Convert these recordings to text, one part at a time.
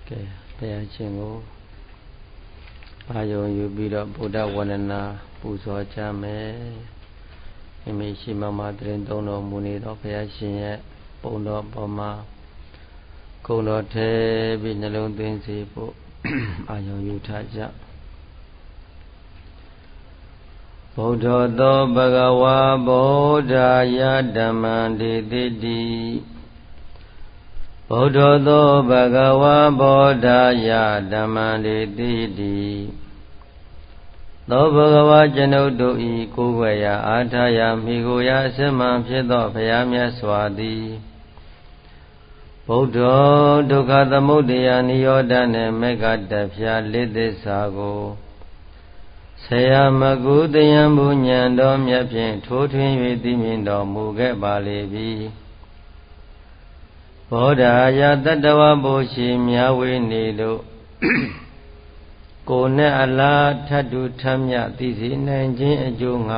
ကဲတရားချင်းကိုအာယုံယူပြီးတော့ဗုဒ္ဓဝန္ဒနာပူဇော်ကြမယ်မိမိရှိမှမှတရင်သုံးတော်မူနေသောဘုရားရှင်ရဲ့ပုံတော်ပေါ်မှာဂုဏ်တော်ထဲပြီးနှလုံးသွင်းစေဖို့အာယုံယူထားကြဗုဒ္ဓသောဘဂဝါဗုဒ္ဓယဓမ္မံဒေတိတိဗုဒ္ဓသောဘဂဝါဗုဒ္ဓယဓမ္မံဒေတိတိသောဘဂဝါကျွန်ုပ်တို့ဤကိုယ်ွယ်ရာအာထာယမိကိုရာအစမံဖြစ်သောဘုရားမြတ်စွာသည်ဗုဒ္ဓဒုက္ခသမုဒယနိရောဓနှင့်မေဃတဖြာလေးသစ္စာကိုဆရာမကုတယံဘုညံတော်မြတ်ဖြင့်ထိုးထွင်း၍သိမြင်တော်မူခဲ့ပါလေပြီဘောဓာယတတဝဘုရှိမြဝေနေတို့ကိုယ်နဲ့အလားထတ်တူထမ်းမြသိစေနိုင်ခြင်းအကျိုးငါ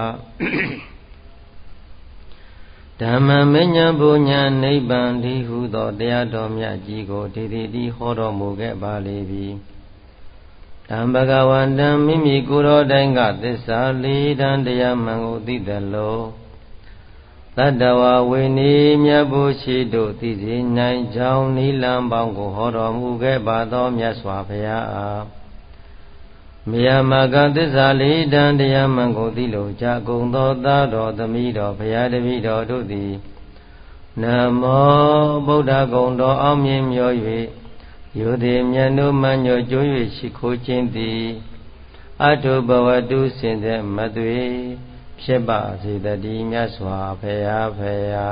ဓမ္မမဉ္ဇဉ်ဘုညံနိဗ္ဗာန်ဒီဟုသောတရားတော်မြတ်ကြီးကိုဒီတိဟောတော်မူခဲ့ပါလေပြီဓမ္မဘဂဝန္တံမိမိကိုယ်တော်တိုင်းကသစ္စာလေးတန်တရားမှန်ကိုသိသလိုတတ္တဝဝိနည်းမြတ်ဘုရှိတို့သိစေနိုင်ကြောင်းနိလံပေါင်းကိုဟောတော်မူခဲ့ပါသောမြတ်စွာဘုရားအားမြတ်မကသစ္စာလေးတန်တရားမှန်ကိုသိလို့ကြကုန်သောသားတော်သမီးတော်ဘုရားတပည့်တော်တို့သည်နမောဗုဒ္ဓဂုဏ်တော်အောင်မြင်မြော်၍ယုတိမြတ်တို့မှညွတ်ကြွ၍ရှိခိုးခြင်းသည်အတုဘဝတုစင်တဲ့မသွေဖြစ်ပါစေတည်းမြတ်စွာဘုရားဖေယာ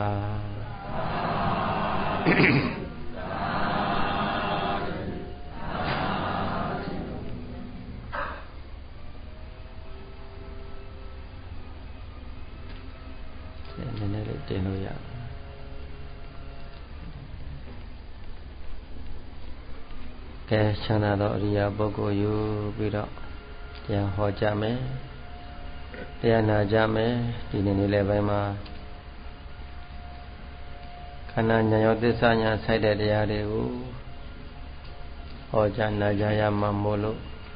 နည်းနည်းလေးတင်လို့ရကဲချမ်းသာသောအရိယာပုဂ္ဂိုလ်ယူပြီးတော့တရားဟောကြမယ်တရားနာကြမယ်ဒီနေ့နေ့လည်းပိုင်းမှာခန္ဓာဉာဏ်ရောသစ္စာဉာဏ်ဆိုင်တဲ့တရားတွေကိုဟောကြားနာကြရမှာမို့လို့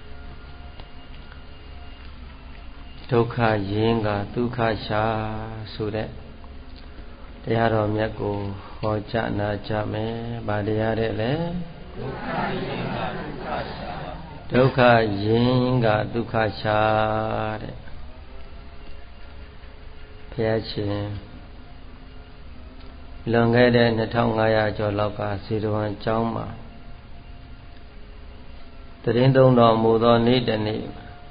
ဒုက္ခရင်းကဒုက္ခရှာဆိုတဲ့တရားတော်မြတ်ကိုဟောကြားနာကြမယ်ဗာတရားတဲ့လေဒုက္ခရင်းကဒုက္ခရှာဒုက္ခရင်းကဒုက္ခရှာတဲ့ဘုရားရှင်လွန်ခဲ့တဲ့2500ကျော်လောက်ကစေတဝန်ကျောင်းမှာတရင်သုံးတော်မူသောနေ့တနေ့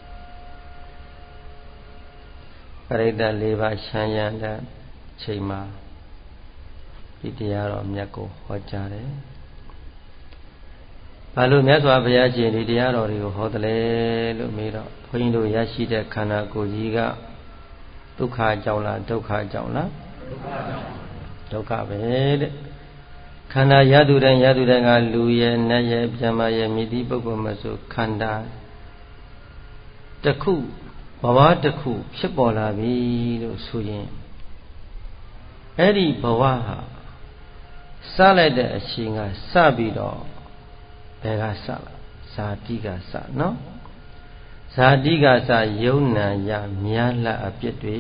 ပရိသတ်၄ပါးရှမ်းရံတဲ့ချိန်မှာဒီတရားတော်မြတ်ကိုဟောကြားတယ်။ဘာလို့မြတ်စွာဘုရားရှင်ဒီတရားတော်တွေကိုဟောတယ်လဲလို့မေးတော့ဘုန်းကြီးတို့ရရှိတဲ့ခန္ဓာကိုယ်ကြီးကဒုက္ခကြောင့်လားဒုက္ခကြောင့်လားဒုက္ခပဲတဲ့ခန္ဓာရသူတိုင်းကလူရဲ့နတ်ရဲ့ဗျမရဲ့မြည်သည့်ပုဂ္ဂိုလ်မဆိုခန္ဓာတစ်ခုဘဝတစ်ခုဖြစ်ပေါ်လာပြီလို့ဆိုရင်အဲ့ဒီဘဝဟာစလိုက်တဲ့အချိန်ကစပြီးတော့ဘယ်ကစလာဇာတိကစနော်ဇာတိကစယုံနာယမြားလှအပြစ်တွေ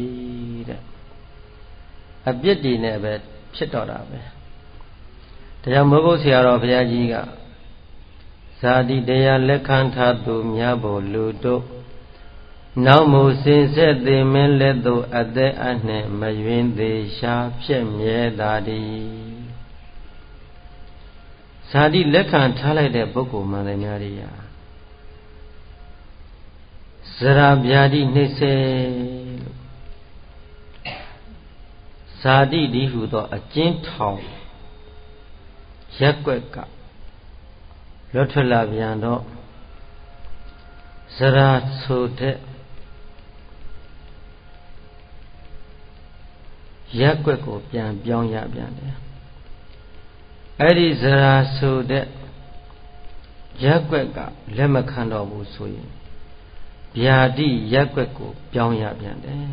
တဲ့အပြစ်တွေနဲ့ပဲဖြစ်တော့တာပဲတရားမိုးကုတ်ဆရာတော်ဘုရားကြီးကဇာတိတရားလက်ခံထားသူများဖို့လူတို့နောက်မူစင်ဆက်သေးမင်းလက်သို့အသက်အနှင့်မယွင်းသေးရှားဖြစ်မြဲသာသည်ဇာတိလက်ခံထားလိုက်တဲ့ပုဂ္ဂိုလ်မှန်တယ်များရိယာဇရာဗျာတိနှိမ့်စေဇာတိဒီဟုသောအကျဉ်းထောင်ရက်ွက်ကလွတ်ထွက်လာပြန်တော့ဇရာဆိုတဲ့ရက်ွက်ကိုပြန်ပြောင်းရပြန်တယ်အဲ့ဒီဇရာဆိုတဲ့ရက်ွက်ကလက်မခံတော့ဘူးဆိုရင်ဗျာတိရက်ွက်ကိုပြောင်းရပြန်တယ်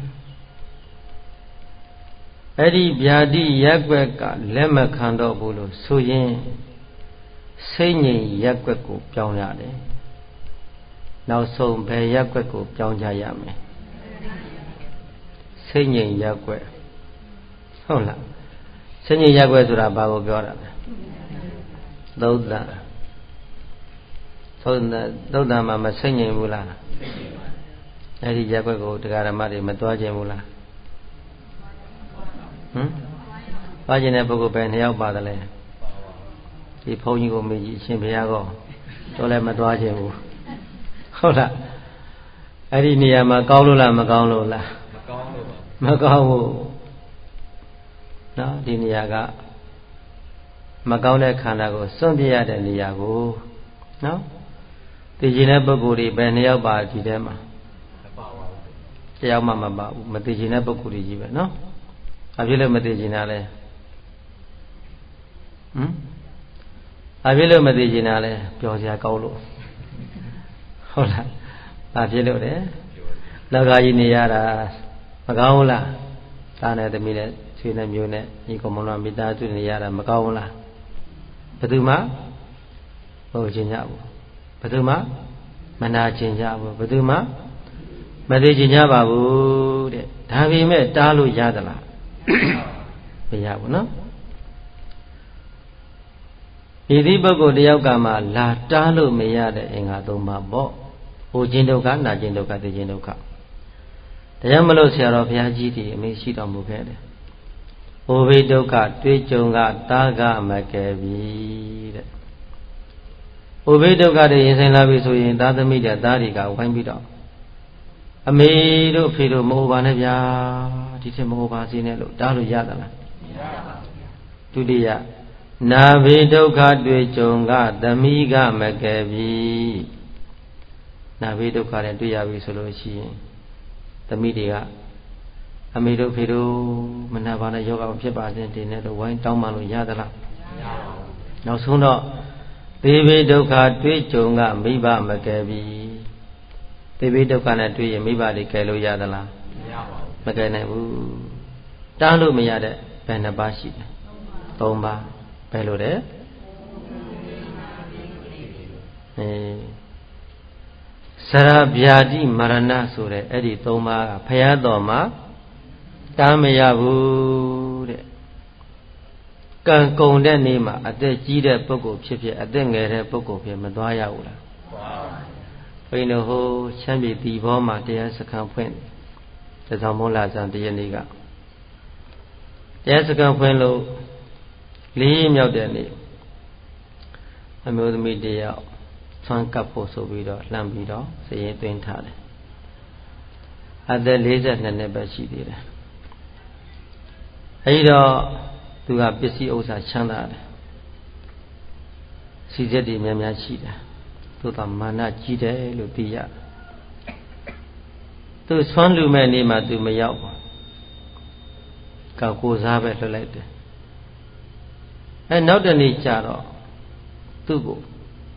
အဲ့ဒီဗျာတိရက်ွက်ကလက်မခံတော့ဘူးလို့ဆိုရင်စိတ်ငြိမ်ရက်ွက်ကိုပြောင်းရတယ်နောက်ဆုံးဘယ်ရက်ွက်ကိုပြောင်းကြရမယ်စိတ်ငြိမ်ရက်ွက်ဟုတ်လားစိတ်ငြိမ်ရက်ွက်ဆိုတာဘာကိုပြောတာလဲသုတ်တံမှာမစိတ်ငြိမ်ဘူးလားအဲ့ဒီရက်ွက်ကိုတရားဓမ္မတွေမသွားခြင်းဘူးလားသွားခြင်းတဲ့ပုဂ္ဂိုလ်ပဲ2ယောက်ပါတယ်လေဒီဘုန်းကြီးကိုမေးကြည့်အရှင်ဘုရားကောတော့လည်းမသွားခြင်းဘူးဟုတ်လားအဲ့ဒီနေရာမှာကောင်းလို့လားမကောင်းလို့လားမကောင်းဘူးနော်ဒီနေရာကမကောင်းတဲ့ခန္ဓာကိုစွန့်ပြရတဲ့နေရာကိုနော်သိခြင်းတဲ့ပုဂ္ဂိုလ်တွေပဲ2ယောက်ပါဒီထဲမှာမပါပါဘူးတယောက်မှမပါဘူးမသိခြင်းတဲ့ပုဂ္ဂိုလ်တွေကြီးပဲနော်ဘာဖြစ်လို့မသိခြင်းတာလဲဘာဖြစ်လို့မသိခြင်းတာလဲပြောစရာကောင်းလို့ဟုတ်လားဘာဖြစ်လို့လဲလောကကြီးနေရတာမကောင်းဘူးလားသားနဲ့သမီးနဲ့ဆွေနဲ့မျိုးနဲ့ညီကောင်မတော်မိသားစုနေရတာမကောင်းဘူးလားဘယ်သူမှမဟုတ်ခြင်းကြဘူးဘယ်သူမှမနာခြင်းကြဘူးဘယ်သူမှမသိခြင်းကြပါဘူးတဲ့ဒါပေမဲ့တားလို့ရသလားမရဘူးနော်ဤသည့်ပုဂ္ဂိုလ်တယောက်ကမှလာတားလို့မရတဲ့အင်္ဂါ၃ပါးပေါ့ဟိုခြင်းဒုက္ခနာခြင်းဒုက္ခသိခြင်းဒုက္ခတရားမလို့ဆရာတော်ဘုရားကြီးဒီအမေရှိတော်မူခဲ့တယ်။ဩဘိဒုက္ခတွေ့ကြုံကတာကမကယ်ပြီတဲ့။ဩဘိဒုက္ခတွေရင်ဆိုင်လာပြီဆိုရင်သာသမီတဲ့သားတွေကဝိုင်းပြီးတော့အမေတို့အဖေတို့မဟုတ်ပါနဲ့ဗျာဒီထက်မဟုတ်ပါစေနဲ့လို့တားလို့ရသလားမရပါဘူးဒုတိယနာဘိဒုက္ခတွေ့ကြုံကသမီးကမကယ်ပြီနာဘိဒုက္ခနဲ့တွေ့ရပြီဆိုလို့ရှိရင်သမီးတွေကအမေတို့ဖေတို့မနာပါနဲ့ယောဂမဖြစ်ပါစေတင်နဲ့လို့ဝိုင်းတောင်းမှလို့ရသလားမရပါဘူးနောက်ဆုံးတော့သေဘိဒုက္ခတွေ့ကြုံကမိဘမကယ်ပြီသေဘိဒုက္ခနဲ့တွေ့ရင်မိဘတွေကယ်လို့ရသလားမရပါဘူးမကယ်နိုင်ဘူးတားလို့မရတဲ့ဘယ်နှပါးရှိလဲ၃ပါးဘယ်လိုလဲစရဗျာတိမရဏဆိုတဲ့အဲ့ဒီ၃ပါးကဘုရားတော်မှာတားမရဘူးတဲ့ကံကုန်တဲ့နေ့မှာအသက်ကြီးတဲ့ပုဂ္ဂိုလ်ဖြစ်ဖြစ်အသက်ငယ်တဲ့ပုဂ္ဂိုလ်ဖြစ်မသွားရဘူးလားဘုန်းတော်ဟိုချမ်းပြည်တီဘောမှာတရားစခန်းဖွင့်တဆောင်မောလာဆန်တရနေ့ကတရားစခန်းဖွင့်လို့4မြောက်တဲ့နေ့အမျိုးသမီးတယောက်ဆွမ်းကပ်ဖို့ဆိုပြီးတော့လှမ်းပြီးတော့စရင်သွင်းထားတယ်အသက်42နှစ်ပဲရှိသေးတယ်အဲဒီတော့သူကပစ္စည်းဥစ္စာချမ်းသာတယ်စီစစ်တွေများများရှိတယ်သူကမာနကြီးတယ်လို့သိရသူဆွမ်းလူမဲ့နေ့မှာသူမရောက်ဘူးကိုစားပဲလွှတ်လိုက်တယ်နောက်တနေ့ကျတော့သူ့ကို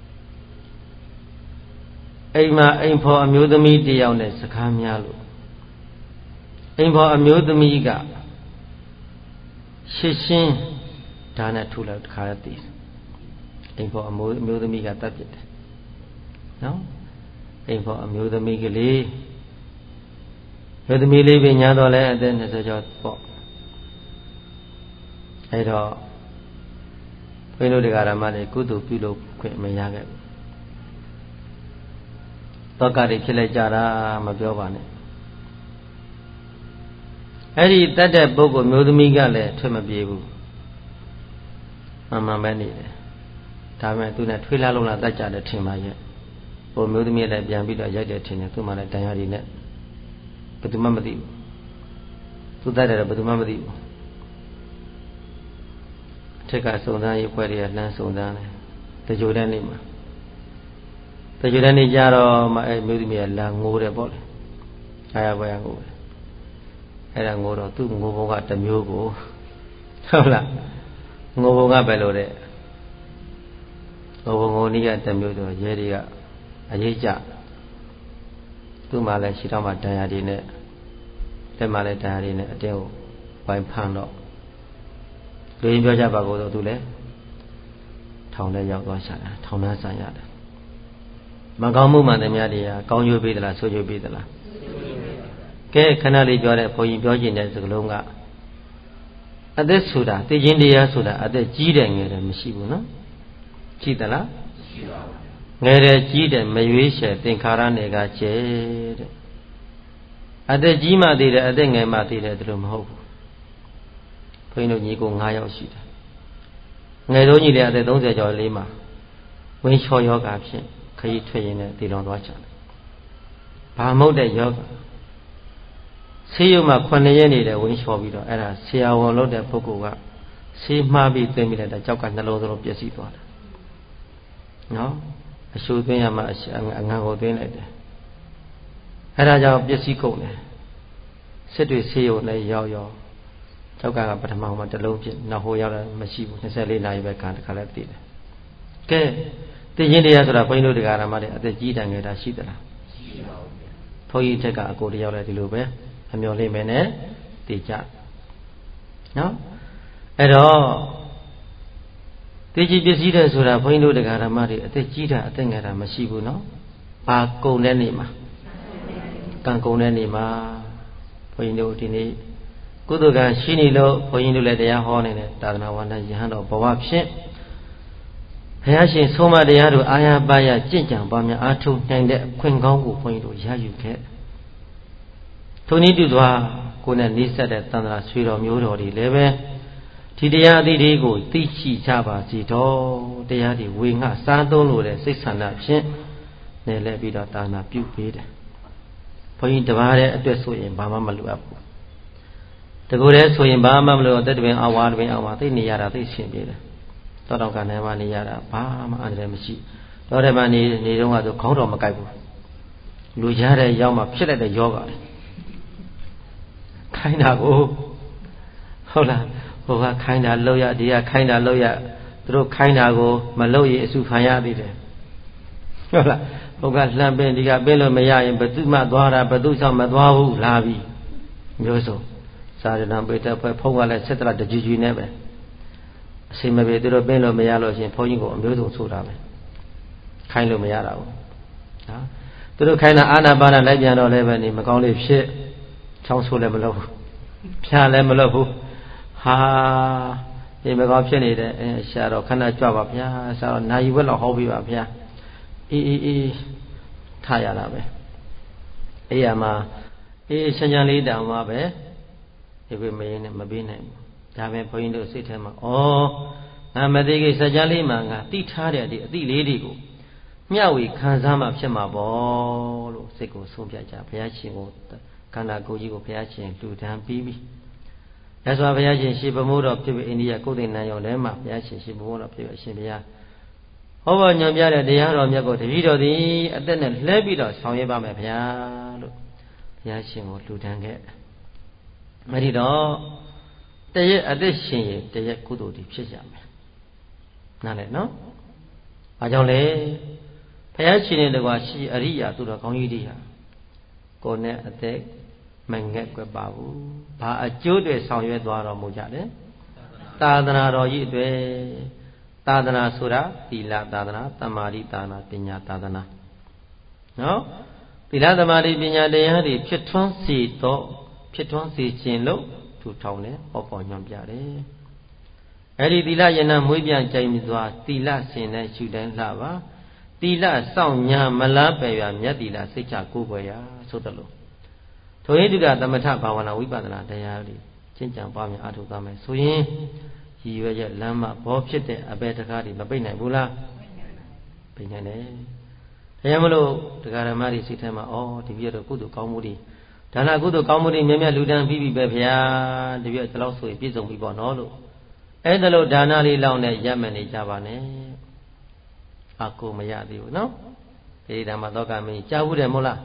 အိမ်မှာအိမ်ဖော်အမျိုးသမီးတယောက်နဲ့စကားများလို့အိမ်ဖော်အမျိုးသမီးကရှစ်ရှင်းဒါနဲ့ထူလိုက်တခါတည်းအိမ်ဖော်အမျိုးသမီးကတတ်ပြစ်တယ်နော်အိမ်ဖော်အမျိုးသမီးကလေးမျိုးသမီးလေးပဲညာတော့လဲအသက်20ကျော်ပေါ့အဲ့တော့ဘုန်းတို့တရားဓမ္မတွေကုသိုလ်ပြုလို့ခွင့်မရခဲ့ဘူးတောကတွေဖြစ်လိုက်ကြတာမပြောပါနဲ့အဲ့ဒီတတ်တဲ့ပုဂ္ဂိုလ်မျိုးသမီးကလည်းထွက်မပြေဘူးမှန်ပဲနေတယ်ဒါပေမဲ့သူနဲ့ထွေးလားလုံးလားတတ်ကြတယ်ထင်ပါရဲ့ဟိုမျိုးသမီးလည်းပြန်ပြီးတော့ရိုက်တယ်ထင်တယ်သူမှလည်းတန်ရာတွေနဲ့ဘယ်သူမှမသိဘူးသူတတ်တယ်တော့ဘယ်သူမှမသိဘူးထက်ကစုံစမ်းရေးဖွဲ့တွေကလှမ်းစုံစမ်းတယ်တကြိုတဲ့နေ့မှာတကြိုတဲ့နေ့ကျတော့မှအဲမျိုးသမီးကလာငိုတယ်ပေါ့လေအားရပါရငိုတယ်အဲ့ဒါငိုတော့သူ့ငိုဘုံကတစ်မျိုးကိုဟုတ်လားငိုဘုံကပဲလို့တဲ့ငိုဘုံငိုနည်းကတစ်မျိုးဆိုရဲတွေကအရေးကြသူ့မှာလည်းရှိတော့မှတန်ရာတွေနဲ့လက်မှာလည်းတန်ရာတွေနဲ့အတင်းကိုဝိုင်းဖမ်းတော့လူရင်းပြောကြပါကိုတော့သူလည်းထောင်ထဲရောက်သွားရှာတာထောင်နှန်းဆံရတယ်မကောင်းမှုမှန်တယ်များတရားကောင်းကျိုးပေးသလားဆိုးကျိုးပေးသလားကဲခဏလေးပြောတဲ့ဘုန်းကြီးပြောချင်တဲ့စကားလုံးကအသက်ဆိုတာသိချင်းတရားဆိုတာအသက်ကြီးတယ်ငယ်တယ်မရှိဘူးနော်ရှိသလားရှိပါဘူးငယ်တယ်ကြီးတယ်မရွေးချယ်သင်္ခါရနယ်ကကျဲတဲ့အသက်ကြီးမှသိတယ်အသက်ငယ်မှသိတယ်ဒီလိုမဟုတ်ဘူးဘုန်းကြီးတို့ညီကို9ယောက်ရှိတယ်ငယ်ဆုံးကြီးလည်းအသက်30ကျော်လေးမှာဝင်းလျှော်ယောဂဖြင့်ခရီးထွက်ရင်းနဲ့တည်လွန်သွားကြတယ်ဘာမဟုတ်တဲ့ယောဂဆေးရုံမှာ9ရက်နေတဲ့ဝင်းလျှော်ပြီးတော့အဲ့ဒါဆရာဝန်လုပ်တဲ့ပုဂ္ဂိုလ်ကဆေးမှားပြီးသွင်းပြီးလိုက်တာကြောက်ကနှလုံးသလုံးပျက်စီးသွားတယ်နော်အရှုသွင်းရမှအငံကိုသွင်းလိုက်တယ်အဲ့ဒါကြောင့်ပျက်စီးကုန်တယ်စစ်တွေဆေးရုံနဲ့ရောက်ကြောက်ကပထမမှာတစ်လုံးဖြစ်နောက်ဟိုရောက်တာမရှိဘူး24နာရီပဲခံတခါလဲတည်တယ်ကဲသိချင်းတရားဆိုတာဘုန်းကြီးတို့တရားဓမ္မတွေအသက်ကြီးတန်ငယ်တာရှိသလားရှိပါဘူးဘုန်းကြီးထက်ကအကိုတယောက်လည်းဒီလိုပဲအမျော်လေးမယ်နဲ့တည်ကြနော်အဲ့တော့သိကြီးပစ္စည်းတဲ့ဆိုတာဘုန်းကြီးတို့တရားဓမ္မတွေအသက်ကြီးတာအသက်ငယ်တာမရှိဘူးနော်ဘာကုန်တဲ့နေ့မှာကံကုန်တဲ့နေ့မှာဘုန်းကြီးတို့ဒီနေ့ကုသိုလ်ကံရှိနေလို့ဘုန်းကြီးတို့လည်းတရားဟောနေတယ်သာသနာ့ဝန်ထမ်းယဟန်တော်ဘဝဖြင့်ဘုရားရှင်ဆုံးမတရားတို့အာရပါရကြင့်ကြံပါများအားထုတ်နိုင်တဲ့အခွင့်ကောင်းကိုဘုန်းကြီးတို့ရယူခဲ့ထိုနည်းတူစွာကိုယ်နဲ့နှိစက်တဲ့သံဃာဆွေတော်မျိုးတော်တွေလည်းပဲဒီတရားအသီးတွေကိုသိရှိကြပါစီတော့တရားတွေဝေငှစားသုံးလို့တဲ့စိတ်ဆန္ဒဖြင့်နေလဲပြီးတော့ဒါနာပြုပေးတယ်ဘုန်းကြီးတပါးတဲ့အတွက်ဆိုရင်ဘာမှမလိုအပ်ဘူးတကူတည်းဆိုရင်ဘာမှမလိုအသက်တပင်အဝါတပင်အဝါသိနေရတာသိရှင်ပြေတယ်တောတောင်ကနေမှနေရတာဘာမှအန္တရာယ်မရှိတော့တယ်မှနေတော့ကဆိုခေါင်းတော်မကိုက်ဘူးလူရတဲ့ရောက်မှဖြစ်လိုက်တဲ့ယောဂလေခိုင်းတာကိုဟုတ်လားဟိုကခိုင်းတာလောက်ရဒီကခိုင်းတာလောက်ရသူတို့ခိုင်းတာကိုမလုပ်ရင်အစုခံရသေးတယ်ဟုတ်လားဟိုကလှမ်းပင်ဒီကပင်လို့မရရင်ဘသူမှသွားတာဘသူဆောင်မသွားဘူးလာပြီမျိုးစုံစာရဏပေတဖွဲ့ဖုံးကလည်းဆက်တရတကြွကြွနဲ့ပဲအစိမပြေသူတို့ပင်လို့မရလို့ရှင်ဘုန်းကြီးကိုအမျိုးစုံဆိုတာပဲခိုင်းလို့မရတာဘူးနော်သူတို့ခိုင်းတာအာနာပါနလိုက်ပြန်တော့လည်းပဲနေမကောင်းလေးဖြစ်ချောင်းဆိုးလည်းမလုပ်ဘူးဖြာလည်းမလုပ်ဘူးဟာဒီမကောင်းဖြစ်နေတဲ့ရှာတော့ခဏကြွပါဗျာရှာတော့နာယီဝက်လောက်ဟောပြီးပါဗျာအေးထားရတာပဲအေးရမှာချမ်းလေးတောင်မှပဲဒီပေမင်းနဲ့မပေးနိုင်ဘူးဒါပဲဘုန်းကြီးတို့စိတ်ထဲမှာငါမသိကိစ္စကြလေးမှငါတိထားတဲ့ဒီအတိလေးတွေကိုမျှဝေခံစားမှဖြစ်မှာပေါ့လို့စိတ်ကိုဆုံးဖြတ်ကြဘုရားရှင်ကိုခန္ဓာကိုယ်ကြီးကိုဘုရားရှင်လှူဒန်းပြီးပြီ။ဒါဆိုဘုရားရှင်ရှင်ဗမိုးတော်ဖြစ်ပြီးအိန္ဒိယကုသိုလ်နန်းရောထဲမှာဘုရားရှင်ရှင်ဗမိုးတော်ဖြစ်ပြီးအရှင်ဘုရားဟောပေါ်ညွှန်ပြတဲ့တရားတော်မြတ်ကိုတပည့်တော်သည်အသက်နဲ့လှဲပြီးတော့ဆောင်ရွက်ပါမယ်ဗျာလို့ဘုရားရှင်ကိုလှူဒန်းခဲ့။အဲဒီတော့တရက်အသက်ရှင်ရင်တရက်ကုသိုလ်တွေဖြစ်ကြမယ်။နားလည်နော်။ဘာကြောင့်လဲဘုရားရှင်နဲ့တကွာရှိအရိယာသူတော်ကောင်းကြီးတွေဟာကိုယ်နဲ့အသက်မငဲ့ကွယ်ပါဘူးဘာအကျိုးတွေဆောင်ရွက်သွားတော်မူကြတယ်သာသနာတော်ကြီးအတွက်သာသနာဆိုတာသီလသာသနာသမာဓိသာသနာပညာသာသနာနော်သီလသမာဓိပညာတရားတွေဖြစ်ထွန်းစေခြင်းလို့ထူထောင်လဲဟောပေါ်ညွှန်ပြတယ်အဲ့ဒီသီလယနာမွေးပြန်ကြိုင်စွာသီလရှင်တဲ့ရှုတိုင်းလှပါသီလစောင့်ညာမလားပယ်ရမြတ်သီလစိတ်ချကိုးကွယ်ရာဆိုတယ်လို့ထိုဟိတုကသမထဘာဝနာဝိပဿနာတရားတွေကျင့်ကြံပါများအထုသားမယ်ဆိုရင်ရည်ရွယ်ချက်လမ်းမဘောဖြစ်တဲ့အပေတကားတွေမပိတ်နိုင်ဘူးလားပိတ်နိုင်တယ်တရားမလို့တရားဓမ္မတွေစိတ်ထဲမှာဒီပြည့်တော့ကုသိုလ်ကောင်းမှုတွေဒါနကုသိုလ်ကောင်းမှုတွေမြတ်မြတ်လူတန်းပြီးပြီပဲဗျာဒီပြည့်ဒီလောက်ဆိုရင်ပြည့်စုံပြီပေါ့နော်လို့အဲ့ဒါလို့ဒါနလေးလောက်နဲ့ရမှန်နေကြပါနဲ့အကူမရသေးဘူးနော်ဒီဓမ္မသောကမင်းကြားဘူးတယ်မို့လား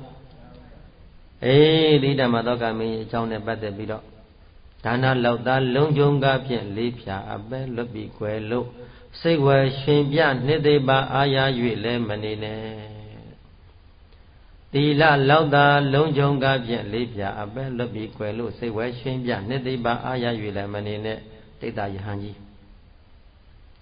ဒီဓမ္မသောကမင်းအကြောင်းနဲ့ပတ်သက်ပြီးတော့ဒါနလောက်သားလုံးကျုံကားဖြင့်လေးဖြာအပဲလွတ်ပြီးွယ်လို့စိတ်ဝယ်ရှင်ပြနှစ်သိပါအာရ၍လဲမနေနဲ့သီလလောက်သားလုံးကျုံကားဖြင့်လေးဖြာအပဲလွတ်ပြီးွယ်လို့စိတ်ဝယ်ရှင်ပြနှစ်သိပါအာရ၍လဲမနေနဲ့တိတ္တယဟန်ကြီး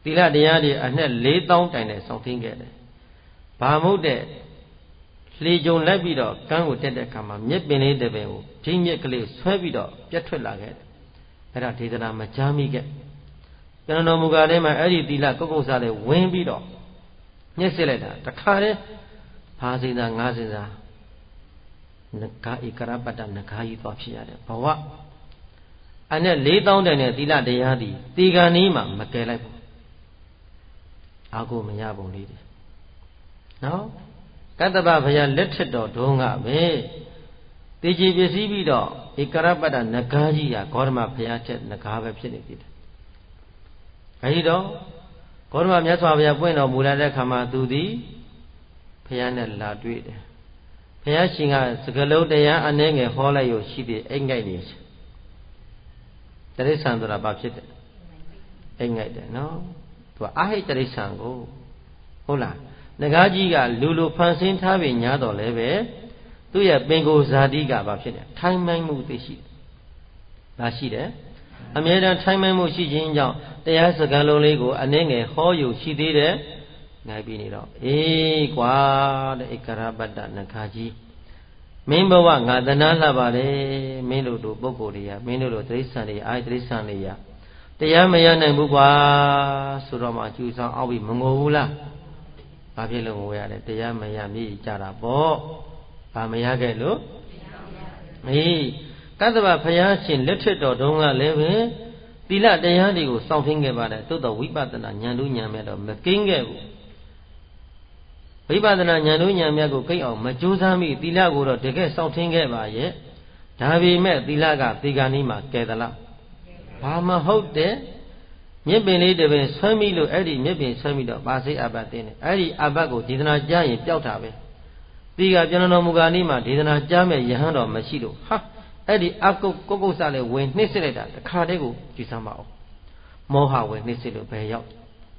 သီလတရားတွေအနှစ်4000တိုင်နဲ့ဆောင်သိခဲ့တယ်ဘာမို့တဲ့လှေကြုံလိုက်ပြီးတော့ကမ်းကိုတက်တဲ့အခါမှာမြက်ပင်လေးတစ်ပင်ကိုဖြင်းမြက်ကလေးဆွဲပြီးတော့ပြတ်ထွက်လာခဲ့တယ်အဲ့ဒါဒေသနာမကြားမိခဲ့ကျွန်တော်မူကားထဲမှာအဲ့ဒီသီလကုက္ကုဆာလေးဝင်ပြီးတော့ညှက်စစ်လိုက်တာတခါတည်းဘာစင်သာငါးစင်သာနဂါဧကရပတ္တနဂါကြီးသွားဖြစ်ရတယ်ဘဝအနဲ့4000တိုင်နဲ့သီလတရားသည်တေဂာနီးမှာမကယ်လိုက်ဘူးအာကိုမရပုံလေးတွေနော်ကတ္တဗဘုရားလက်ထက်တော်ဒုံးကပဲတေကြည်ပစ္စည်းပြီးတော့ဧကရပတ္တနဂါကြီးကဂေါတမဘုရားချက်နဂါပဲဖြစ်နေပြီအဲဒီတော့ဂေါတမမြတ်စွာဘုရားပွင့်တော်မူလာတဲ့ခါမှာသူသည်ဘုရားနဲ့လာတွေ့တယ်ဘုရားရှင်ကစကလုံးတရားအနှဲငယ်ဟောလိုက်ရရှိသေးအိမ်ငိုက်နေတရိစ္ဆာန်ဆိုတာဘာဖြစ်တယ်အိမ်ငိုက်တယ်နော်သူကအာဟိတရိစ္ဆာန်ကိုဟုတ်လားနဂါးကြီးကလူလူဖန်ဆင်းထားပြီညားတော်လဲပဲသူ့ရဲ့ပင်ကိုယ်ဇာတိကဘာဖြစ်တယ်ထိုင်မှန်မှုသိရှိဒါရှိတယ်အမြဲတမ်းထိုင်မှန်မှုရှိခြင်းကြောင့်တရားစကားလုံးလေးကိုအနှဲငယ်ဟောယူရှိသေးတယ်နိုင်ပြီနေတော့အေးကွာတဲ့ဧကရပတ္တနဂါးကြီးမင်းဘဝငါသနာလှပါတယ်မင်းတို့ပုဂ္ဂိုလ်တွေကမင်းတို့လိုတိရစ္ဆာန်တွေအာတိရစ္ဆာန်တွေရတရားမရနိုင်ဘူးကွာဆိုတော့မှအကျူဆောင်အောက်ပြီးမငိုဘူးလားဘာဖြစ်လို့ငိုရလဲတရားမရမြည်ကြတာပေါ့ဘာမရခဲ့လို့အေးကတ္တဗဘုရားရှင်လက်ထက်တော်တုန်းကလည်းပဲသီလတရားတွေကိုစောင့်ထင်းခဲ့ပါတယ်သို့တော်ဝိပဿနာဉာဏ်တို့ဉာဏ်မဲ့တော့မကိန်းခဲ့ဘူးဝိပဿနာဉာဏ်တို့ဉာဏ်မြတ်ကိုကိတ်အောင်မကြိုးစားမိသီလကိုတော့တကယ်စောင့်ထင်းခဲ့ပါရဲ့ဒါပေမဲ့သီလကသေဂာနီးမှာကဲသလားဘာမဟုတ်တဲ့မြစ်ပင်လေးတစ်ပင်ဆွဲမိလို့အဲ့ဒီမြစ်ပင်ဆွဲမိတော့ပါစိတ်အဘတ်တင်းတယ်အဲ့ဒီအဘတ်ကိုဒေသနာကြားရင်ပျောက်တာပဲဒီကကျွန်တော်မူကာနီးမှာဒေသနာကြားမဲ့ယဟန်တော်မရှိလို့ဟာအဲ့ဒီအကုတ်ကုတ်ကုတ်စလေးဝင်နှိမ့်စစ်လိုက်တာတခါတည်းကိုကြည်စမ်းပါအောင်မောဟဝင်နှိမ့်စစ်လို့ဘယ်ရောက်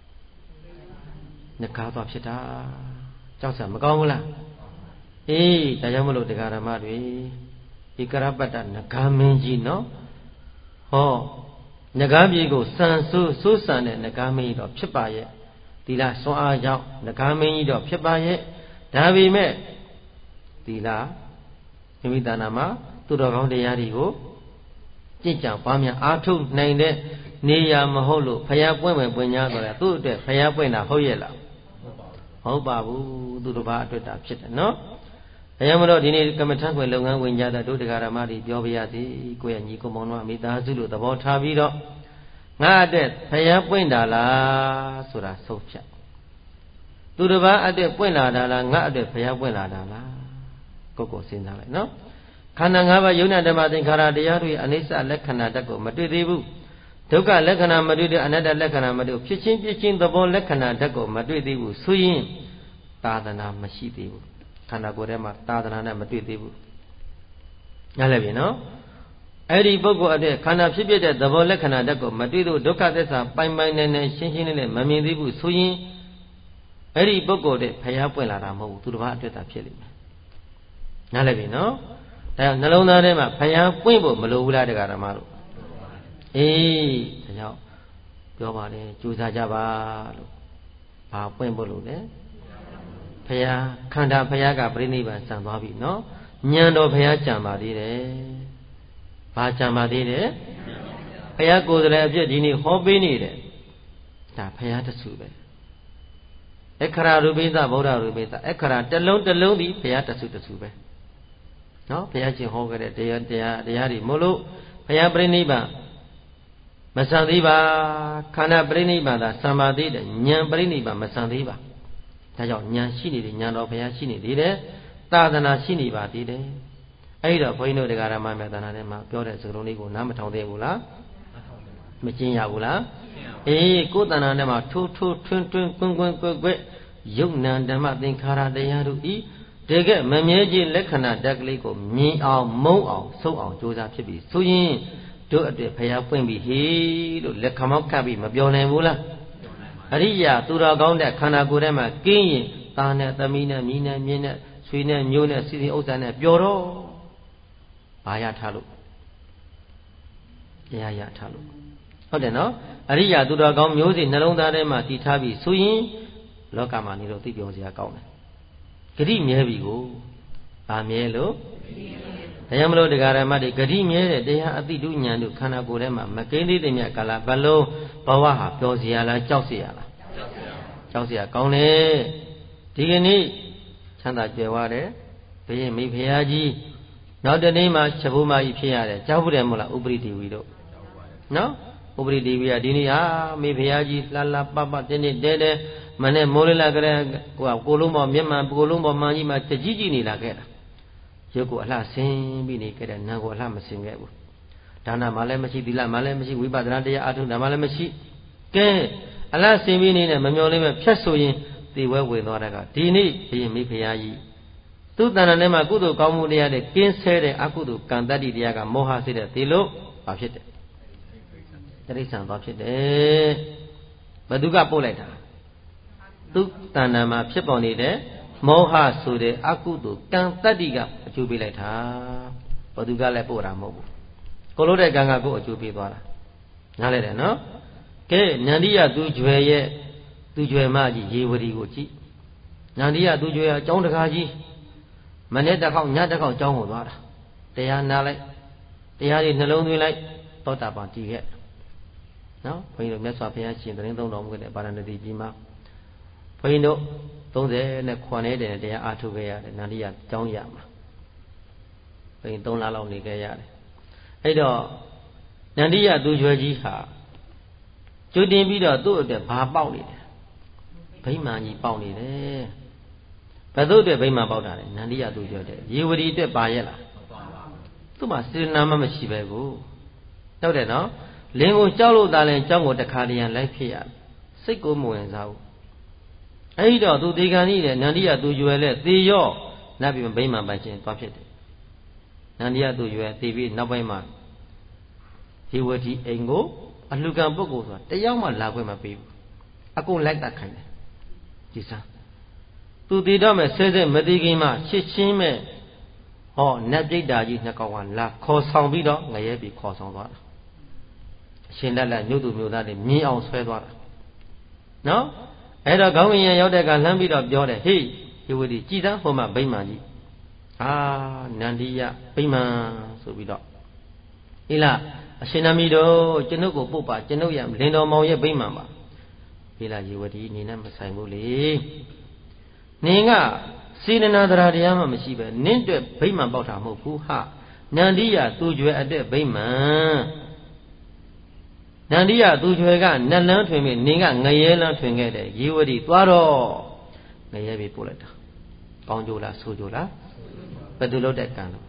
ငကားသွားဖြစ်တာကြောက်စရာမကောင်းဘူးလားအေးဒါကြောင့်မလို့တရားဓမ္မတွေဧကရပတ္တနဂါမင်းကြီးနော်ဟောနဂါးပြည်ကိုစံစိုးစံတဲ့နဂါးမင်းကြီးတော့ဖြစ်ပါရဲ့သီလစွမ်းအားကြောင့်နဂါးမင်းကြီးတော့ဖြစ်ပါရဲ့ဒါပေမဲ့သီလမိမိတဏ္ဍာမှာသူတော်ကောင်းတရားတွေကိုကြင်ကြံပွားများအားထုတ်နိုင်တဲ့နေရာမဟုတ်လို့ဖယားပွင့်ဝင်ပွင့်ညာဆိုတယ်သူ့အတွက်ဖယားပွင့်တာဟုတ်ရဲ့လားမဟုတ်ပါဘူးသူတစ်ပါးအတွက်တာဖြစ်တယ်နော်အဲကြောင့်မလို့ဒီနေ့ကမ္မထံခွေလုပ်ငန်းဝင်ကြတဲ့တို့တရားဓမ္မတွေပြောပြရစီကိုယ့်ရဲ့ညီကိုမောင်တို့မိသားစုတို့သဘောထားပြီးတော့ငါအတွက်ဖယားပွင့်တာလားဆိုတာဆုံးဖြတ်သူတစ်ပါးအတွက်ပွင့်လာတာလားငါအတွက်ဖယားပွင့်လာတာလားကိုယ့်ကိုစဉ်းစားလိုက်နော်ခန္ဓာ၅ပါးယုံနာဓမ္မသင်္ခါရတရားတွေအနိစ္စလက္ခဏာတတ်ကိုမတွေ့သေးဘူးဒုက္ခလက္ခဏာမတွေ့တဲ့အနတ္တလက္ခဏာမတွေ့ဖြစ်ချင်းပြချင်းသဘောလက္ခဏာတတ်ကိုမတွေ့သေးဘူးဆိုရင်သာသနာမရှိသေးဘူးခန္ဓာကိုယ်ထဲမှာသာသနာနဲ့မတွေ့သေးဘူးညလည်းပြီနော်အဲ့ဒီပုဂ္ဂိုလ်အတွက်ခန္ဓာဖြစ်ဖြစ်တဲ့သဘောလက္ခဏာတတ်ကိုမတွေ့လို့ဒုက္ခသစ္စာပိုင်ပိုင်နဲ့ရှင်းရှင်းလေးလေးမမြင်သေးဘူးဆိုရင်အဲ့ဒီပုဂ္ဂိုလ်တဲ့ဖျားပွင့်လာတာမဟုတ်ဘူးသူတစ်ပါးအတွက်သာဖြစ်လိမ့်မယ်ညလည်းပြီနော်ဒါနှလုံးသားထဲမှာဖယားပွင့်ဖို့မလိုဘူးလားတရားဓမ္မတို့အေးဒါကြောင့်ပြောပါလေကြိုးစားကြပါလို့ဘာပွင့်ဖို့လို့လဲဖယားခန္ဓာဖယားကပြိဋိဘံဆံသွားပြီနော်ဉာဏ်တော်ဖယားကြံပါသေးတယ်ဘာကြံပါသေးတယ်ဖယားကိုယ်တိုင်အဖြစ်ဒီနေ့ဟောပေးနေတယ်ဒါဖယားတဆူပဲအခရာရူပိသဗုဒ္ဓရူပိသအခရာတစ်လုံးတစ်လုံးဒီဖယားတဆူတဆူပဲနော်ဘုရားရှင်ဟောခဲ့တဲ့တရားတွေမို့လို့ဘုရားပြိဋိဘံမဆံသေးပါခန္ဓာပြိဋိဘံသာဆံပါသေးတယ်ဉာဏ်ပြိဋိဘံမဆံသေးပါဒါကြောင့်ဉာဏ်ရှိနေတယ်ဉာဏ်တော်ဘုရားရှိနေသေးတယ်သာသနာရှိနေပါသေးတယ်အဲ့တော့ဘုန်းကြီးတို့တရားဓမ္မမြတ်သာနာထဲမှာပြောတဲ့စကားလုံးလေးကိုနားမထောင်သေးဘူးလားမကျင်ရဘူးလားအေးကိုယ်တဏ္ဍာထဲမှာထိုးထွန်းကွင်းကွက်ယုတ်နံဓမ္မသင်္ခါရတရားတို့ဤတကယ်မမြဲခြင်းလက္ခဏာတက်ကလေးကိုမြင်အောင်မုံအောင်ဆုံးအောင်ကြိုးစားဖြစ်ပြီးဆိုရင်တို့အတွက်ဖျားပွင့်ပြီးဟေးလို့လက်ခမောက်ကပ်ပြီးမပြောနိုင်ဘူးလားအရိယာသူတော်ကောင်းတဲ့ခန္ဓာကိုယ်ထဲမှာကင်းရင်သားနဲ့သမီးနဲ့မိနဲ့မြင်းနဲ့ဆွေနဲ့မျိုးနဲ့စီစဉ်ဥစ္စာနဲ့ပျော်တော့ဘာရထားလို့တရားရထားလို့ဟုတ်တယ်နော်အရိယာသူတော်ကောင်းမျိုးစေ့နှလုံးသားထဲမှာတည်ထားပြီးဆိုရင်လောကမှာနေတော့သိပြောစရာကောင်းတယ်ဂတိမြဲပြီကိုဗာမြဲလို့ဒါကြောင့်မလို့တရားဓမ္မတွေဂတိမြဲတဲ့တရားအတိတုဉာဏ်တို့ခန္ဓာကိုယ်ထဲမှာမကိန်းသေးတဲ့မြတ်ကာလဘလုံးဘဝဟာပြောစရာလားကြောက်စရာလားကြောက်စရာကောင်းတယ်ဒီကနေ့ချမ်းသာကြွယ်ဝတယ်ဘုရင်မိဖုရားကြီးနောက်တနေ့မှချက်ဖို့မကြီးဖြစ်ရတယ်ကြောက်ဘူးတယ်မဟုတ်လားဥပရိဒေဝီတို့နော်ဥပရိဒေဝီကဒီနေ့ဟာမိဖုရားကြီးလှလှပပတင်းတင်းတဲတဲမနဲ့မိုးလလာကြတဲ့ကိုလုံးပေါ်မျက်မှန်ကိုလုံးပေါ်မှန်ကြီးမှတကြီးကြီးနေလာခဲ့တာရုပ်ကိုအလှဆင်းပြီးနေခဲ့တဲ့နာကိုအလှမဆင်းခဲ့ဘူးဒါနမှလည်းမရှိသီလမှလည်းမရှိဝိပဿနာတရားအထုဒါမှလည်းမရှိကဲအလှဆင်းပြီးနေတဲ့မမျောလေးပဲဖြတ်ဆိုရင်သေဝဲဝင်သွားတဲ့ကဒီနေ့ဘုရင်မိဖုရားကြီးသူ့တဏ္ဍာထဲမှာကုသိုလ်ကောင်းမှုတရားတွေကင်းဆဲတဲ့အကုသိုလ်ကံတတ္တိတရားကမောဟစိတ်တဲ့ဒီလိုဘာဖြစ်တယ်တိရစ္ဆာန်သွားဖြစ်တယ်ဘယ်သူကပို့လိုက်တာသူ့တဏ္ဍာမှာဖြစ်ပေါ်နေတဲ့မောဟဆိုတဲ့အကုသိုလ်ကံတတ္တိကအကျိုးပေးလိုက်တာဘယ်သူကလည်းပို့တာမဟုတ်ဘူးကိုလို့တဲ့ကံကကိုအကျိုးပေးသွားတာနားလဲတယ်နော်ကဲနန္ဒီယသူကျွယ်ရဲ့သူကျွယ်မကြီးရေဝတီကိုကြည့်နန္ဒီယသူကျွယ်အကြောင်းတကားကြီးမနေ့တစ်ခေါက်ညတစ်ခေါက်ကြောင်းကိုသွားတာတရားနာလိုက်တရားတွေနှလုံးသွင်းလိုက်သောတာပန်တည်ခဲ့နော်ဘုန်းကြီးတို့မြတ်စွာဘုရားရှင်သတင်းသုံးတော်မူတဲ့ဗာရာဏသီကြီးမှာဘုန်းကြီးတို့39နဲ့တရားအားထုတ်ခဲ့ရတယ်နန္ဒီယကျောင်းရမှာဘုန်းကြီး3လလောက်နေခဲ့ရတယ်အဲ့တော့နန္ဒီယသူကျွယ်ကြီးဟာကျွတင်ပြီးတော့သူ့အတွက်ဘာပေါက်နေတယ်ဗိမာန်ကြီးပေါက်နေတယ်ဘယ်သူ့အတွက်ဗိမာန်ပေါက်တာလဲနန္ဒီယသူကျွယ်တဲ့ရေဝတီအတွက်ပါရဲ့လားသူ့မှာစေတနာမှမရှိပဲကိုဟုတ်တယ်နော်လင်းကိုကြောက်လို့သာလဲကြောက်ကိုတခါတည်းရန်လိုက်ဖြစ်ရတယ်စိတ်ကိုမဝင်စားဘူးအဲ့ဒီတော့သူဒေဂန်ကြီးတဲ့နန္ဒီယသူကျွယ်လဲသေရော့နတ်ပြည်ဗိမာန်ပိုင်ခြင်းသွားဖြစ်တယ်နန္ဒီယသူကျွယ်သေပြီးနောက်ပိုင်းမှာရေဝတီအိမ်ကိုအလှကံပုဂ္ဂိုလ်ဆိုတာတယောက်မှလာခွင့်မပေးဘူးအကုန်လိုက်တတ်ခိုင်းတယ်ဒီစားသူတည်တော့မဲ့ဆဲဆဲမတည်ခင်မှရှစ်ရှင်းမဲ့ဟောနတ်ပြိတ္တာကြီးနှစ်ကောင်ကလာခေါ်ဆောင်ပြီးတော့ငရဲပြီးခေါ်ဆောင်သွားတာအရှင်လက်လက်မြို့သူမြို့သားတွေမြင်အောင်ဆွဲသွားတာနော်အဲ့တော့ခေါင်းဝင်ရရောက်တဲ့ကလှမ်းပြီးတော့ပြောတယ်ဟေးရေဝတီကြည်သားဟိုမှာဗိမာန်ကြီးနန္ဒီယဗိမာန်ဆိုပြီးတော့ဟိလားအရှင်နမီတို့ကျွန်ုပ်ကိုပုတ်ပါကျွန်ုပ်ရလင်တော်မောင်ရဲ့ဗိမာန်ပါဟိလားရေဝတီနေနဲ့မဆိုင်ဘူးလေနင်ကစေနနာတရားတရားမှမရှိပဲနင့်အတွက်ဗိမာန်ပေါက်တာမဟုတ်ဘူးဟာနန္ဒီယသူကျွယ်အတွက်ဗိမာန်နန္ဒီယသူကျွယ်ကနတ်လန်းထွင်ပြီးနင်ကငရဲလန်းထွင်ခဲ့တယ်ရေဝတီသွားတော့ငရဲပြီးပို့လိုက်တာကောင်းကြိုးလားဆိုးကြိုးလားဘယ်သူလုပ်တဲ့ကံလို့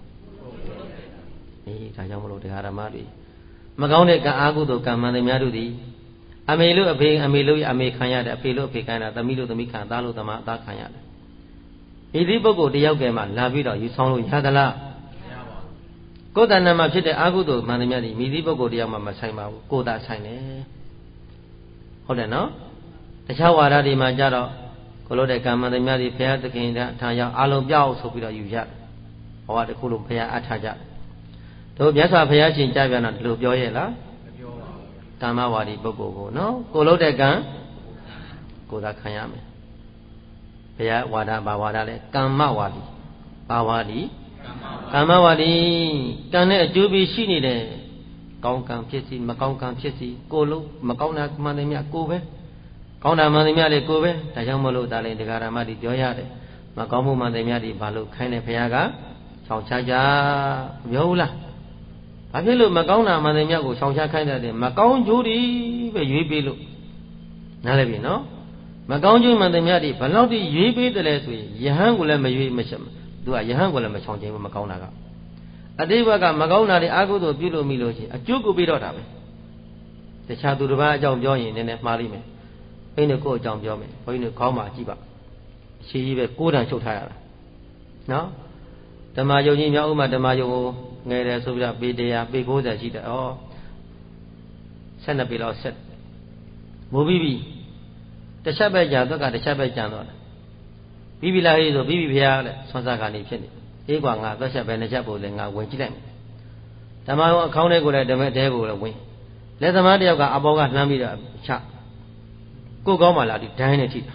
ဒါကြောင့်မလို့တရားဓမ္မတွေမကောင်းတဲ့ကံအာဟုသောကံမှန်သမျှတို့သည်အမေလို့အဖေအမေလို့အမေခံရတယ်အဖေလို့အဖေခံရတာသမီးလို့သမီးခံသားလို့သမအသားခံရတယ်ဤသည့်ပုဂ္ဂိုလ်တယောက်ကမှလာပြီးတော့ယူဆောင်လို့ရသလားမရပါဘူးကိုယ်တဏ္ဍာမှာဖြစ်တဲ့အာဟုသောမှန်သမျှသည်မိသည့်ပုဂ္ဂိုလ်တယောက်မှမဆိုင်ပါဘူးကိုယ်သာဆိုင်တယ်ဟုတ်တယ်နော်တခြားဝါဒတွေမှာကြတော့ကိုလို့တဲ့ကံမှန်သမျှသည်ဘုရားသခင်ထားရောက်အလုံးပြောက်ဆိုပြီးတော့ယူရတယ်ဘဝတစ်ခုလုံးဘုရားအထားကြတယ်တို့မြတ်စွာဘုရားရှင်ကြားပြန်တော့ဒီလိုပြောရဲ့လားမပြောပါဘူးကမ္မဝါဒီပုဂ္ဂိုလ်ကိုနော်ကိုလို့တဲ့ကံကိုယ်သာခံရမယ်ဘုရားဝါဒဘာဝါဒလဲကမ္မဝါဒီဘာဝါဒီကမ္မဝါဒီကံနဲ့အကျိုးပေးရှိနေတယ်ကောင်းကံဖြစ်စီမကောင်းကံဖြစ်စီကိုလို့မကောင်းတာမှန်တယ်မြတ်ကိုပဲကောင်းတာမှန်တယ်မြတ်လေကိုပဲဒါကြောင့်မလို့ဒါလည်းတရားဓမ္မတွေပြောရတယ်မကောင်းမှုမှန်တယ်မြတ်တွေဘာလို့ခိုင်းတယ်ဘုရားကချောင်ချကြပြောဘူးလားဘာဖြစ်လို့မကောင်းတာမှန်တယ်မြတ်ကိုချောင်ချခိုင်းတယ်မကောင်းကျိုးတွေပဲရွေးပေးလို့နားလည်ပြီနော်မကောင်းကျိုးမှန်တယ်မြတ်တွေဘယ်လောက်ထိရွေးပေးတယ်လဲဆိုရင်ယဟန်ကိုလည်းမရွေးမချက်သူကယဟန်ကိုလည်းမချောင်ခြင်းဘူးမကောင်းတာကအတိဘကမကောင်းတာတွေအာဟုသောပြုလို့မိလို့ရှိရင်အကျိုးကိုပေးတော့တာပဲတခြားသူတစ်ပါးအကြောင်းပြောရင်နည်းနည်းမှားလိမ့်မယ်ဘုန်းကြီးတို့ကိုယ်အကြောင်းပြောမယ်ဘုန်းကြီးတို့ခေါင်းမှာကြည့်ပါအရှိကြီးပဲ6တန်ချုပ်ထားရတာနော်ဓမ္မယုံကြီးမြောက်ဥမှာဓမ္မယုံကိုငယ်တယ်ဆိုပြီးတော့ပေ100ပေ90ရှိတယ်ဩ12ပေလောက်ဆက်မိုးပြီးပြီတစ်ချက်ပဲကြာတော့ကတစ်ချက်ပဲကြာတော့ပြီးပြီလားဟေးဆိုပြီးပြီဖေရတဲ့ဆွမ်းစားကနေဖြစ်နေအေးကွာငါသက်ချက်ပဲ2ချက်ပို့လေငါဝင်ကြည့်လိုက်မယ်ဓမ္မယုံအခေါင်းထဲကိုလည်းဓမ္မတဲကိုလည်းဝင်လက်သမားတယောက်ကအပေါ်ကလှမ်းပြီးတော့ချကိုကောင်းမှလာဒီဒိုင်းနဲ့ထိတာ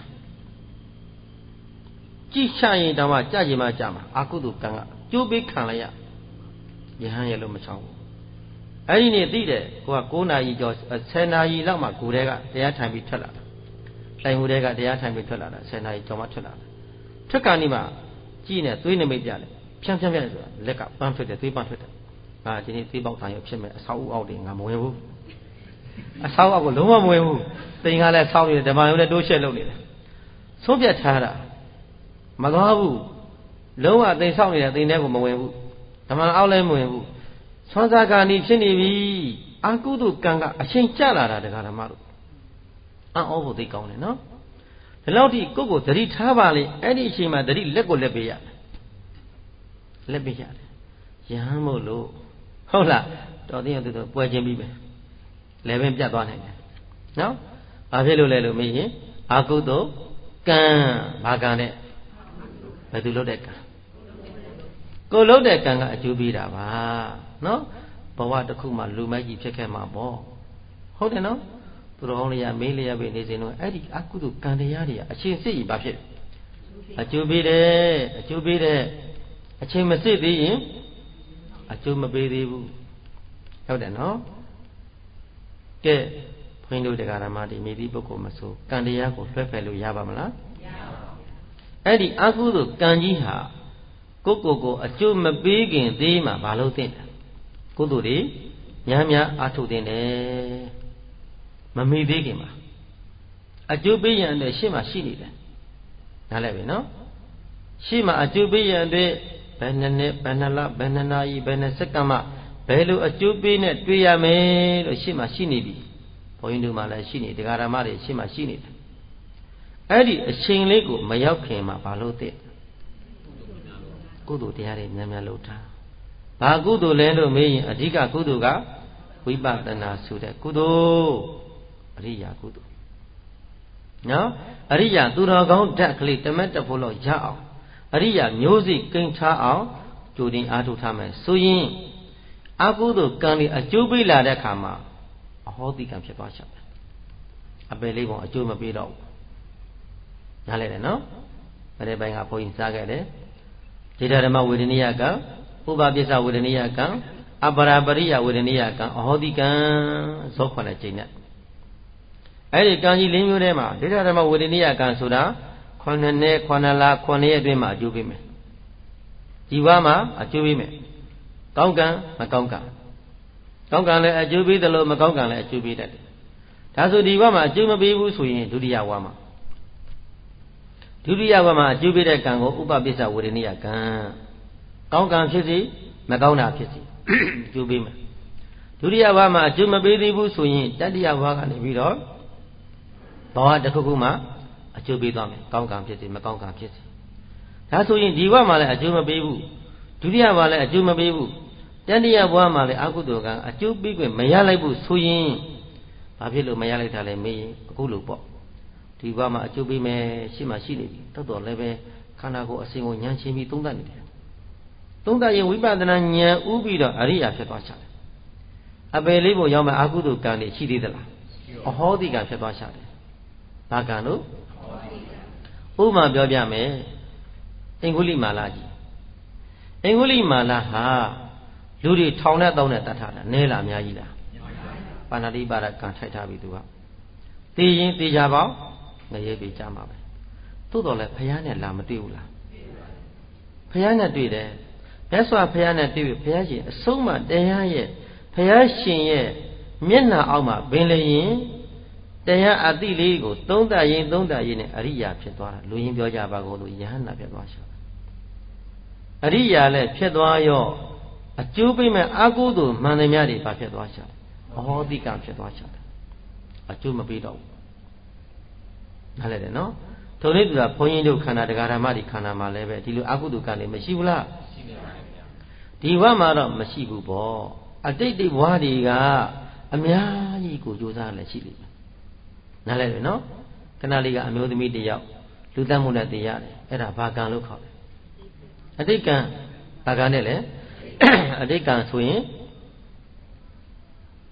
ကြည့်ချရင်တောင်မှကြကြင်မှကြမှာအာကုသိုလ်ကံကကျိုးပေးခံလိုက်ရယဟန်ရဲ့လို့မချောင်းဘူးအဲ့ဒီနေ့သိတယ်ကိုက9နာရီကျော်10နာရီလောက်မှကိုယ်တည်းကတရားထိုင်ပြီးထွက်လာတာတိုင်ဟူတဲ့ကတရားထိုင်ပြီးထွက်လာတာ10နာရီကျော်မှထွက်လာတာထွက်ကန်ဒီမှာကြည့်နေသွေးနမိတ်ပြတယ်ဖြန်းဆိုတာလက်ကပန်းထွက်တယ်သွေးပန်းထွက်တယ်ဒီနေ့သွေးပေါက်တန်ရုပ်ဖြစ်မယ်အဆောက်အဦအောက်တွေငါမဝင်ဘူးအဆောက်အဦကိုလုံးဝမဝင်ဘူးတိမ်ကလည်းဆောက်နေတယ်ဓမ္မယုံလည်းတိုးရှက်လုပ်နေတယ်ဆုံးဖြတ်ထားတာမသွားဘူးလုံးဝတိမ်ဆောက်နေတဲ့တိမ်ထဲကိုမဝင်ဘူးဓမ္မအောက်လည်းမဝင်ဘူးဆွမ်းစားကာနီဖြစ်နေပြီအာကုသိုလ်ကံကအချိန်ကျလာတာတရားဓမ္မတို့အော်ဖို့သိကောင်းတယ်နော်ဒီလောက်ထိကိုယ့်ကိုသတိထားပါလေအဲ့ဒီအချိန်မှာသတိလက်ကိုလက်ပေးရတယ်လက်ပေးရတယ်ရဟန်းမို့လို့ဟုတ်လားတော်သေးတယ်သူတို့ပွဲချင်းပြီးပဲလည်းပင်ပြတ်သွားနိုင်တယ်နော်ဘာဖြစ်လို့လဲလို့မေးရင်အာကုသိုလ်ကံဘာကံနဲ့ဘယ်သူလုပ်တဲ့ကံကိုလုပ်တဲ့ကံကအကျိုးပေးတာပါနော်ဘဝတစ်ခုမှလူမိုက်ကြီးဖြစ်ခဲ့မှာပေါ့ဟုတ်တယ်နော်သူတော်ကောင်းတွေကမေးလျက်ပဲနေစဉ်တော့အဲ့ဒီအကုသိုလ်ကံတရားတွေအချိန်စစ်ရင်ဘာဖြစ်အကျိုးပေးတယ်အကျိုးပေးတယ်အချိန်မစစ်သေးရင်အကျိုးမပေးသေးဘူးဟုတ်တယ်နော်ကဲဘုန်းကြီးတို့တရားဓမ္မတွေမိသည့်ပုဂ္ဂိုလ်မဆိုကံတရားကိုလွှဲဖယ်လို့ရပါမလားမရပါဘူးအဲ့ဒီအကုသိုလ်ကံကြီးဟာကိုအကျိုးမပေးခင်သေးမှမလုပ်သင့်တယ်ကုသိုလ်တွေများအားထုတ်သင့်တယ်မမေ့သေးခင်မှာအကျိုးပေးရန်အတွက်ရှေ့မှာရှိနေတယ်နားလည်ပြီနော်ရှေ့မှာအကျိုးပေးရန်အတွက်ဘယ်နှစ်နှစ်ဘယ်နှစ်လဘယ်နှစ်နာရီဘယ်နှစ်စက္ကန့်မှဘယ်လိုအကျိုးပေးနဲ့တွေ့ရမယ်လို့ရှေ့မှာရှိနေပြီဘုန်းကြီးတို့မှလည်းရှိနေတရားဓမ္မတွေရှေ့မှာရှိနေတယ်အဲ့ဒီအချိန်လေးကိုမရောက်ခင်မှာမလုပ်သင့်ကုသိုလ်တရားတွေများများလုပ်ထားဘာကုသိုလ်လဲလို့မေးရင်အဓိကကုသိုလ်ကဝိပဿနာဆိုတဲ့ကုသိုလ်အရိယာကုသိုလ်နော်အရိယာသူတော်ကောင်းဓာတ်ကလေးတမက်တဖို့လို့ရအောင်အရိယာမျိုးစိကိန်းထားအောင်ကြိုတင်အားထုတ်ထားမယ်ဆိုရင်အကုသိုလ်ကံတွေအကျိုးပေးလာတဲ့အခါမှာအဟောတိကံဖြစ်သွားချင်တယ်အပယ်လေးပုံအကျိုးမပေးတော့ဘူးနားလည်တယ်နော်အဲ့ဒီဘက်ကဘုန်းကြီးစားခဲ့တယ်ဒေတာဓမ္မဝေဒနိယကံဥပပစ္စဝေဒနိယကံအပရာပရိယဝေဒနိယကံအဟောတိကံဇော9ကျိန်းနဲ့အဲ့ဒီကံကြီး၄မျိုးထဲမှာဒေတာဓမ္မဝေဒနိယကံဆိုတာ9နှစ်9လ9ရက်အတွင်းမှာအကျိုးပေးမယ်ဒီဘဝမှာအကျိုးပေးမယ်ကောင်းကံမကောင်းကံကောင်းကံလည်းအကျိုးပေးတယ်လို့မကောင်းကံလည်းအကျိုးပေးတတ်တယ်ဒါဆိုဒီဘဝမှာအကျိုးမပေးဘူးဆိုရင်ဒုတိယဘဝမှာအကျိုးပေးတဲ့ကံကိုဥပပစ္စဝေဒနိယကံကောင်းကံဖြစ်စီမကောင်းတာဖြစ်စီအကျိုးပေးမယ်ဒုတိယဘဝမှာအကျိုးမပေးသေးဘူးဆိုရင်တတိယဘဝကနေပြီးတော့ဘဝတစ်ခုခုမှအကျိုးပေးသွားမယ်ကောင်းကံဖြစ်စီမကောင်းကံဖြစ်စီဒါဆိုရင်ဒီဘဝမှာလည်းအကျိုးမပေးဘူးဒုတိယဘဝလည်းအကျိုးမပေးဘူးတတိယဘဝမှာလည်းအကုသိုလ်ကံအကျိုးပေးခွင့်မရလိုက်ဘူးဆိုရင်ဘာဖြစ်လို့မရလိုက်တာလဲမေးရင်အခုလို့ပေါ့ဒီဘဝမှာအကျိုးပေးမယ်ရှိမှရှိနေပြီတော်တော်လည်းပဲခန္ဓာကိုယ်အစဉ်ကိုဉာဏ်ချင်းပြီးသုံးသပ်နေတယ်သုံးသပ်ရင်ဝိပဿနာဉာဏ်ဥပြီးတော့အရိယာဖြစ်သွားချတယ်အပယ်လေးပုံရောက်မှအကုသိုလ်ကံတွေရှိသေးသလားအဟောတိကံဖြစ်သွားချတယ်ဘာကံလို့ဥပမာပြောပြမယ်အင်္ဂုလိမာလာကြီးအင်္ဂုလိမာလာဟာလူတွေထောင်နဲ့တောင်းနဲ့တတ်ထားတာနဲလားအများကြီးလားပါဏာတိပါဒကံထိုက်ထားပြီသူကသိရင်သိကြပါငရဲပေးကြမှာပဲသို့တော်လည်းဘုရားနဲ့လာမတွေ့ဘူးလားဘုရားနဲ့တွေ့တယ်မြတ်စွာဘုရားနဲ့တွေ့ပြီဘုရားရှင်အဆုံးမတရားရဲ့ဘုရားရှင်ရဲ့မျက်နှာအောက်မှာပင်လျင်တရားအတိလေးကိုသုံးသပ်ရင်နဲ့အရိယာဖြစ်သွားတာလူရင်းပြောကြပါကုန်လို့ယဟန္တာဖြစ်သွားရှာအရိယာလည်းဖြစ်သွားရောအကျိုးပေးမဲ့အာကုသိုလ်မှန်သမျှတွေဘာဖြစ်သွားရှာအဟောတိကံဖြစ်သွားရှာအကျိုးမပေးတော့ဘူးနားလည်တယ်နော်ထုံလေးတူတာဘုန်းကြီးတို့ခန္ဓာတရားဓမ္မတွေခန္ဓာမှာလည်းပဲဒီလိုအကုသိုလ်ကံတွေမရှိဘူးလားရှိပါပါဗျာဒီဘဝမှာတော့မရှိဘူးပေါ့အတိတ်ဘဝတွေကအများကြီးကိုကြိုးစားလည်းရှိလိမ့်မယ်နားလည်တယ်နော်ခဏလေးကအမျိုးသမီးတယောက်လူတတ်မှုနဲ့တရားတယ်အဲ့ဒါဘာကံလို့ခေါ်တယ်အတိတ်ကံဘာကံနဲ့လဲအတိတ်ကံဆိုရင်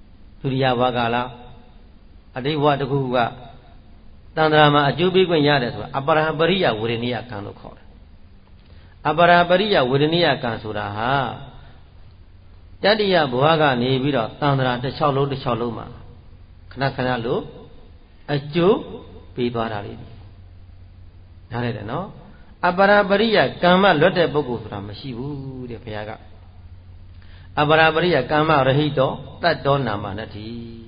ဒုတိယဘဝကလားအတိတ်ဘဝတစ်ခုကတန်ត្រာမှာအကျိုးပေးခွင့်ရတယ်ဆိုတာအပရာပရိယဝေဒနိယကံလို့ခေါ်တယ်အပရာပရိယဝေဒနိယကံဆိုတာဟာတတိယဘဝကနေပြီးတော့တန်ត្រာတစ်လျှောက်လုံးမှာခဏခဏလို့အကျိုးပေးသွားတာလေးနားလည်တယ်နော်အပရာပရိယကံမလွတ်တဲ့ပုဂ္ဂိုလ်ဆိုတာမရှိဘူးတဲ့ဘုရားကအပရာပရိယကမ္မရဟိတောတတ္တောနာမနတ္တိ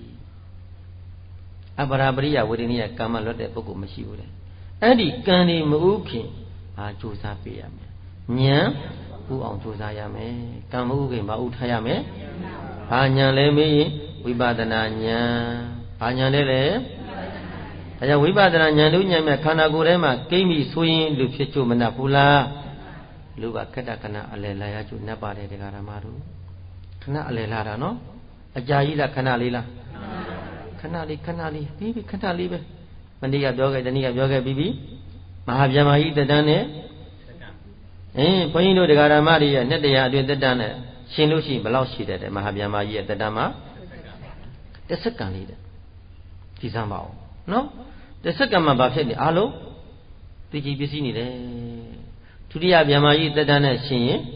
အပရာပရိယဝေဒနိယကမ္မလွတ်တဲ့ပုဂ္ဂိုလ်မရှိဘူးတဲ့အဲ့ဒီကံဒီမဥခင်ကြိုးစားပေးရမယ်ဉာဏ်ဥအောင်ကြိုးစားရမယ်ကံမဥခင်ဘာဥထားရမယ်ဘာဉာဏ်လဲမေးရင်ဝိပဿနာဉာဏ်ဘာဉာဏ်လဲလေဒါကြောင့်ဝိပဿနာဉာဏ်တို့ဉာဏ်မြတ်ခန္ဓာကိုယ်ထဲမှာကိမ့်ပြီဆိုရင်လူဖြစ်ချို့မနှက်ဘူးလားလူကခက်တခဏအလယ်လာရချို့နှက်ပါတယ်တရားဓမ္မတို့ခဏအလယ်လာတာနော်အကြာကြီးလားခဏလေးလားခဏလေးပြီးပြီခဏလေးပဲမနေ့ကပြောခဲ့တနေ့ကပြောခဲ့ပြီးပြီမဟာဗျာမာကြီးတက်တန်းနဲ့ဘုန်းကြီးတို့တရားဓမ္မတွေရဲ့နှစ်တရားအတွင်းတက်တန်းနဲ့ရှင်လို့ရှိရင်ဘယ်လောက်ရှိတယ်မဟာဗျာမာကြီးရဲ့တက်တန်းမှာတစ်စက္ကန့်လေးတဲ့ဒီစမ်းပါဦးနော်တစ်စက္ကန့်မှာဘာဖြစ်နေအားလုံးသိကြည်ပစ္စည်းနေတယ်ဒုတိယဗျာမာကြီးတက်တန်းနဲ့ရှင်ရင်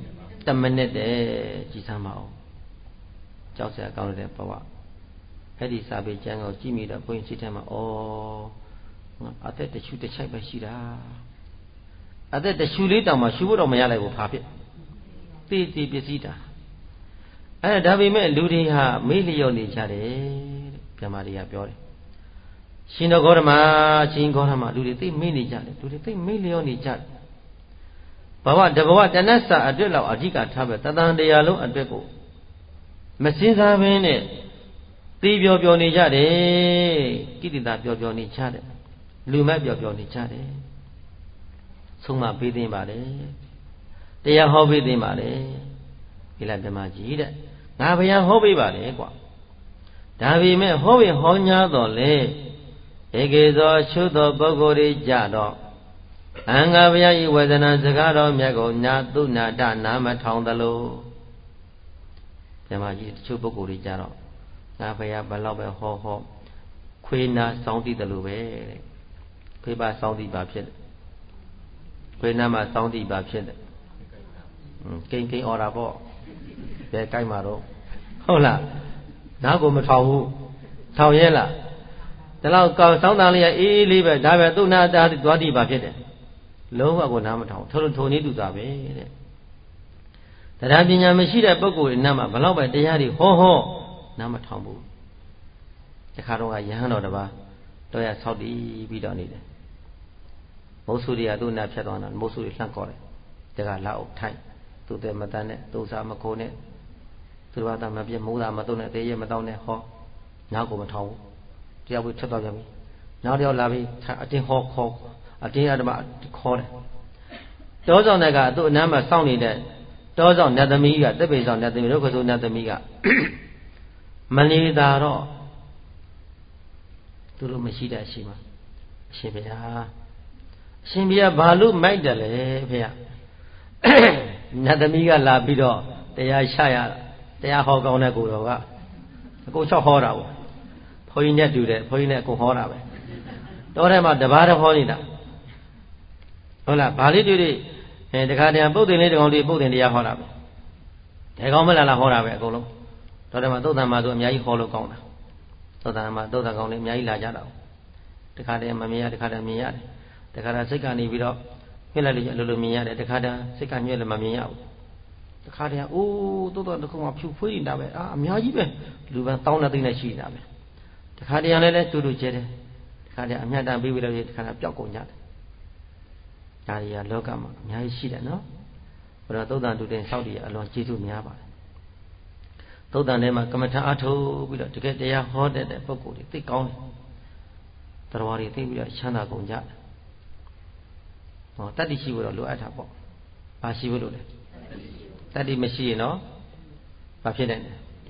10မိနစ်တဲ့ကြည်စမ်းပါဦးကြောက်စရာကောင်းတဲ့ဘဝအဲ့ဒီစာပေကျမ်းကိုကြည့်မိတော့ဘုန်းကြီးစိတ်ထဲမှာအသက်တရှူတစ်ချိုက်ပဲရှိတာအသက်တရှူလေးတောင်မှရှူဖို့တော့မရလိုက်ဘူးဖာဖြစ်တေးပစ္စည်းတာဒါပေမဲ့လူတွေဟာမေ့လျော့နေကြတယ်တဲ့ဗျာမာတွေကပြောတယ်ရှင်တော်ဂေါတမလူတွေသိမေ့နေကြတယ်လူတွေသိမေ့လျော့နေကြတယ်ဘဝတဘဝတဏ္ဍစာအတွက်လောက်အဓိကထားပဲတသံတရားလုံးအတွက်ကိုမစင်စားဘဲနဲ့သိပျော်ပျော်နေကြတယ်ကိတ္တတာပျော်ပျော်နေကြတယ်လူမဲ့ပျော်ပျော်နေကြတယ်ဆုံးမပေးသိပါလေတရားဟောပေးသိပါလေဒီလားဓမ္မကြီးတဲ့ငါဘုရားဟောပေးပါလေကွာဒါပေမဲ့ဟောရင်ဟောညာတော်လေဧကေသောရှုသောပုဂ္ဂိုလ်တွေကြတော့အင်္ဂါဘုရားဤဝေဒနာစကားတော်မြတ်ကိုညာသူနာတနာမထောင်သလိုဓမ္မကြီးတချို့ပုဂ္ဂိုလ်တွေကြတော့ငါဘုရားဘယ်တော့ပဲဟောခွေးနာစောင်းတည်တယ်လို့ပဲတဲ့ခွေးပါစောင်းတည်ပါဖြစ်တယ်ခွေးနာမှာစောင်းတည်ပါဖြစ်တယ်ကိန်းအော်တာပေါ့ဘယ်ကြိုက်မှာတော့ဟုတ်လားနားကိုမထောင်ဘူးထောင်ရဲလားဒါတော့ကောင်းစောင်းတန်လေးကအေးလေးပဲဒါပဲသူ့နာတာသွားတည်ပါဖြစ်တယ်လုံးဝကိုနားမထောင်ထုံနေတူတာပဲတဲ့တရားပညာမရှိတဲ့ပုဂ္ဂိုလ်တွေနားမှာဘလောက်ပဲတရားတွေဟောနားမထောင်ဘူးတခါတော့ယဟန်တော်တပါးတော့ရဆောက်တည်ပြီးတော့နေတယ်မုတ်ဆူတွေကသူ့နားဖြတ်သွားတာမုတ်ဆူတွေလှန့်ခေါ်တယ်တကလာအုပ်ထိုင်သူ့တဲ့မတန်းနဲ့သူ့စားမခိုးနဲ့သူတော်သားမပြတ်မိုးသားမတုံးနဲ့တေးရဲမတောင်းနဲ့ဟောနားကိုမထောင်ဘူးတရားဝိထွက်သွားပြန်ပြီနောက်တယောက်လာပြီးအတင်းဟောခေါ်အတင်းအဓမ္မခေါ်တယ်တောဆောင်တဲ့ကသူ့အနားမှာစောင့်နေတဲ့တောဆောင်နတ်သမီးကတက်ပေဆောင်နတ်သမီးတို့ကဆိုနတ်သမီးကမနေတာတော့သူတို့မရှိတဲ့အရှိမှာအရှင်ဘုရားဘာလို့မိုက်တယ်လဲဖေရနတ်သမီးကလာပြီးတော့တရားချရတရားဟောကောင်းတဲ့ကိုတော်ကအကုန်၆ဟောတာပေါ့ဘုန်းကြီးနဲ့တူတယ်ဘုန်းကြီးနဲ့အကုန်ဟောတာပဲတောထဲမှာတပါးတည်းဟောနေတာဟုတ်လားဗာလိတွေ့တခါတည်းပုတ်တင်လေးတကောင်လေးပုတ်တင်တရားဟောတာပဲဒီကောင်မလားဟောတာပဲအကုန်လုံးတောထဲမှာသုတ်တန်မှာဆိုအများကြီးဟောလို့ကောင်းတာသုတ်တန်မှာသုတ်တန်ကောင်လေးအများကြီးလာကြတာတခါတည်းမမြင်ရတခါတည်းမြင်ရတယ်တခါတည်းစိတ်ကနေပြီးတော့ညှက်လိုက်လို့အလိုလိုမြင်ရတယ်တခါတည်းစိတ်ကညှက်လည်းမမြင်ရဘူးတခါတည်းအိုးသုတ်တော်တစ်ခုမှဖြူဖွေးနေတာပဲအများကြီးပဲလူပန်းတောင်းတဲ့သိနေရှိနေတာပဲတခါတည်းလည်းတူကျဲတယ်တခါတည်းအမြတ်တမ်းပြီးပြီးတော့တခါတည်းပျောက်ကုန်ကြတယ်ဒါတွေကလောကမှာအများကြီးရှိတယ်နော်ဘုရားသုတ်တန်တူတင်ဆောက်တည်အလွန်ကျေးဇူးများပါတယ်သုတ်တန်ထဲမှာကမ္မထာအထုတ်ပြီးတော့တကယ်တရားဟောတဲ့ပုဂ္ဂိုလ်တွေသိကောင်းတယ်တရားတွေသိပြီးတော့ချမ်းသာကုန်ကြတယ်တတ္တိရှိဖို့တော့လိုအပ်တာပေါ့ဘာရှိဖို့လိုလဲတတ္တိမရှိရင်တော့ဘာဖြစ်နိုင်လဲ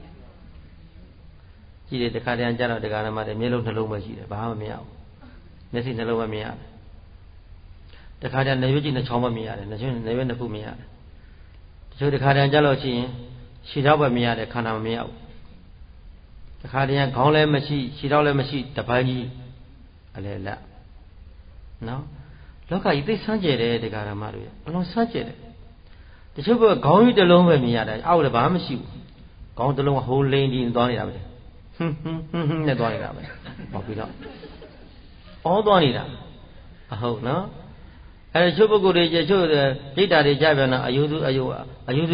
ကြည့်တယ်တခါတည်းကြတော့တရားဓမ္မတွေမျက်လုံးနှလုံးပဲရှိတယ်ဘာမှမမြင်ရဘူးမျက်စိနှလုံးပဲမြင်ရတယ်တခါတည်းနေရွက်ကြည့်နှချောင်းပဲမြင်ရတယ်နေရွက်နှစ်ခုမြင်ရတယ်တချို့တခါတည်းကြလို့ရှိရင်ခြေထောက်ပဲမြင်ရတယ်ခန္ဓာမမြင်ရဘူးခါတည်းကခေါင်းလည်းမရှိခြေထောက်လည်းမရှိတပိုင်းကြီးအလဲလက်နော်လောကကြီးသိဆန်းကျယ်တယ်တရားဓမ္မတို့အလွန်ဆန်းကျယ်တယ်တချို့ကခေါင်းကြီးတစ်လုံးပဲမြင်ရတယ်အောက်လည်းဘာမှမရှိဘူးခေါင်းတစ်လုံးဟိုးလိန်ဒီသွားနေတာပဲဟွန်းနဲ့သွားနေတာပဲဟောပြီးတော့အောသွားနေတာအဟုတ်နော်အဲတချို့ပုဂ္ဂိုလ်တွေတချို့ဒိဋ္ဌာတွေကြပြန်တော့အယုစုဒိဋ္ဌာအယု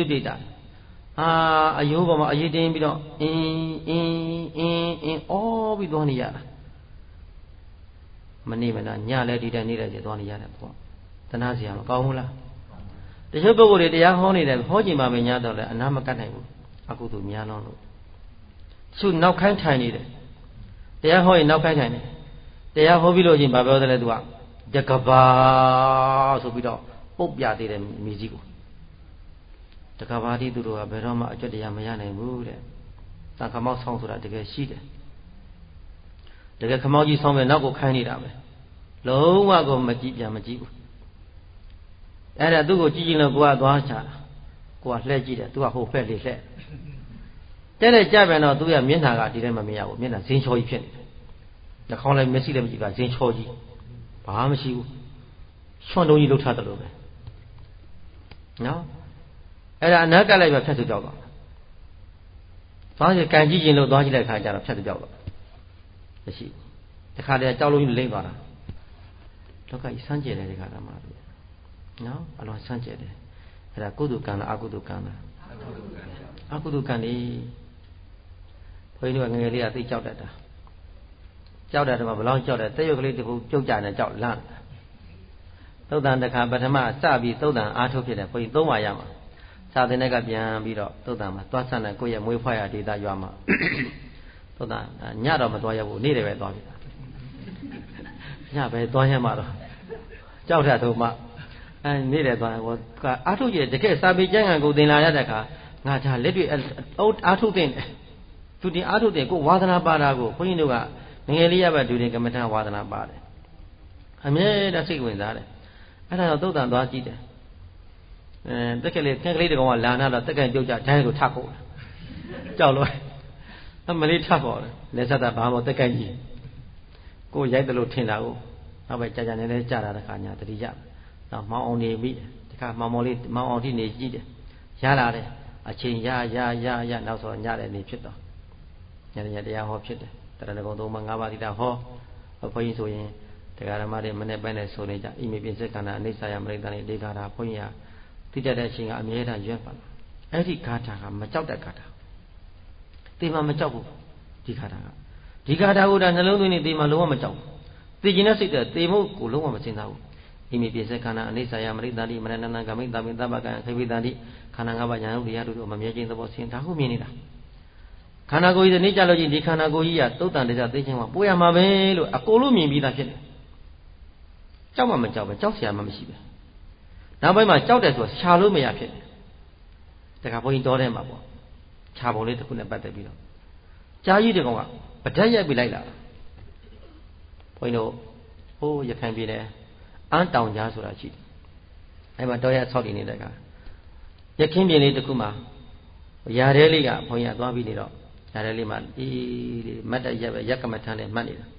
ပေါ်မှာအရေးတင်းပြီးတော့အင်းအောပြီးသွားနေရတာမနေမနာညလည်းဒီတိုင်းနေလိုက်သွားနေရတယ်ပေါ့တနာစရာမကောင်းဘူးလားတချို့ပုဂ္ဂိုလ်တွေတရားဟောနေတယ်ဟောကြည့်မှမညာတော့လဲအနာမကတ်နိုင်ဘူးအကုသိုလ်များလုံးလို့သူနောက်ခိုင်းထိုင်နေတယ်တရားဟောရင်နောက်ခိုင်းထိုင်တယ်တရားဟောပြီးလို့ချင်းဘာပြောသလဲသူကတကဘာဆိုပြီးတော့ပုတ်ပြသေးတယ်မိကြီးကိုတကဘာတိသူတို့ကဘယ်တော့မှအကျွတ်တရားမရနိုင်ဘူးတဲ့တန်ခမောက်ဆောင်းဆိုတာတကယ်ရှိတယ်တကယ်ခမောက်ကြီးဆောင်းပဲနောက်ကိုခိုင်းနေတာပဲလုံးဝကိုမကြည့်ဘူးအဲ့ဒါသူ့ကိုကြည့်ရင်တော့ကိုကသွားချတာကိုကလှည့်ကြည့်တယ်သူကဟိုဖက်လေးလှည့်တဲ့ကြပြန်တော့သူကမျက်နှာကဒီတိုင်းမမြင်ရဘူးမျက်နှာဇင်းချောကြီးဖြစ်နေတယ်နှာခေါင်းလည်းမျက်စိလည်းမကြည့်ပါဇင်းချောကြီးဘာမှမရှိဘူးချွန်တုံးကြီးလှုပ်ထားတယ်လို့ပဲနော်အဲ့ဒါအနာကလိုက်ပဲဖြတ်သူကြောက်တော့သွားကြကန်ကြည့်ရင်လို့သွားကြည့်တဲ့အခါကျတော့ဖြတ်သူကြောက်တော့မရှိတခါတည်းကြောက်လို့လိမ့်သွားတာလောကကြီးစမ်းကြယ်တယ်ဒီခါကမှနော်အလွန်စမ်းကြယ်တယ်အဲ့ဒါကုသိုလ်ကံလားအကုသိုလ်ကံလားအကုသိုလ်ကံလေဘုန်းကြီးတို့ငယ်လေးကသိကြောက်တတ်တာကြောက်တယ်မှာဘလောင်းကြောက်တယ်တက်ရုပ်ကလေးတစ်ခုပြုတ်ကြတယ်ကြောက်လန့်သုတ်တန်တစ်ခါပထမစပြီးသုတ်တန်အားထုတ်ဖြစ်တယ်ဘုန်းကြီး၃ပါးရမှာစာသင်တဲ့ကပြန်ပြီးတော့သုတ်တန်မှာသွားဆန့်တယ်ကိုယ့်ရဲ့မွေးဖွားရဒေသရွာမှာသုတ်တန်ညတော့မသွားရဘူးနေ့တယ်ပဲသွားပြီညပဲသွားရမှာတော့ကြောက်တာတော့မှနေ့တယ်သွားအားထုတ်ရတကယ်စာပေကျမ်းဂန်ကိုသင်လာရတဲ့အခါငါဒါလက်တွေ့အားထုတ်တဲ့သူတင်အားထုတ်တဲ့ကိုဝါသနာပါတာကိုဘုန်းကြီးတို့ကငယ်လေးရပါဒုရင်ကမ္မထဝါသနာပါတယ်အမြဲတမ်းစိတ်ဝင်စားတယ်အဲ့ဒါတော့သုတ်တန်သွားကြည့်တယ်တက်ကလေးခက်ကလေးတကောင်ကလာနာတော့တက်ကင်ပြုတ်ကြဒိုင်းကိုထခုတ်ကြောက်လို့အမလေးထခေါ်တယ်လက်ဆက်တာဘာမှတက်ကင်ကြီးကိုရိုက်တယ်လို့ထင်တာကိုနောက်ပဲကြာနေလဲကြာတာတခါညာတတိယနောက်မောင်အောင်နေပြီတခါမောင်အောင်ထိနေကြည့်တယ်ရလာတယ်အချိန်ရနောက်ဆိုညတဲ့နေဖြစ်တော့ညတရားဟောဖြစ်တယ်တရဏဂုံ3ပါး5ပါးသီတာဟောဘုန်းကြီးဆိုရင်တရားဓမ္မတွေမနေ့ပိုင်းနဲ့ဆိုနေကြဣမိပိစိတ်ခန္ဓာအနိစ္စယမရိတ္တနိဒေဂါထာဘုန်းကြီးကသိတတ်တဲ့အချိန်ကအမြဲတမ်းရွတ်ပါအဲ့ဒီဂါထာကမကြောက်တဲ့ဂါထာသေမှမကြောက်ဘူးဒီဂါထာကဒီဂါထာကိုဒါနှလုံးသွင်းနေသေမှလုံးဝမကြောက်ဘူးသိကျင်တဲ့စိတ်ကသေမှုကိုလုံးဝမစဉ်းစားဘူးဣမိပိစိတ်ခန္ဓာအနိစ္စယမရိတ္တနိမနနကမိတ္တမိတ္တပကံခေပိတ္တိခန္ဓာ၅ပါးညာတို့တရားတို့မမြဲခြင်းသဘောဆင်းဒါဟုမြင်နေတာခန္ဓာကိုယ်ကြီးဒီနေ့ကြလို့ချင်းဒီခန္ဓာကိုယ်ကြီးကသုတ်တန်တရားသိချင်းမှာပိုးရမှာပဲလို့အကုန်လုံးမြင်ပြီးသားဖြစ်တယ်ကြောက်မှမကြောက်ပဲကြောက်เสียမှမရှိပဲနောက်ပိုင်းမှာကြောက်တယ်ဆိုရှာလို့မရဖြစ်တယ်တခါဘုန်းကြီးတော်ထဲမှာပေါ့ခြာပုံလေးတစ်ခုနဲ့ပတ်သက်ပြီးတော့ကြားကြီးတကောင်ကပဒတ်ရိုက်ပြီးလိုက်လာဘုန်းကြီးတို့ဟိုးရခိုင်ပြည်နယ်အန်းတောင်ကြားဆိုတာရှိတယ်အဲ့မှာတော်ရဆောက်တည်နေတဲ့ကရခင်းပြည်လေးတစ်ခုမှာရာထဲလေးကဘုန်းကြီးကသွားပြီးနေတော့ရာထဲလေးမှာမတ်တရက်ပဲရက်ကမထမ်းနဲ့မှတ်နေတာ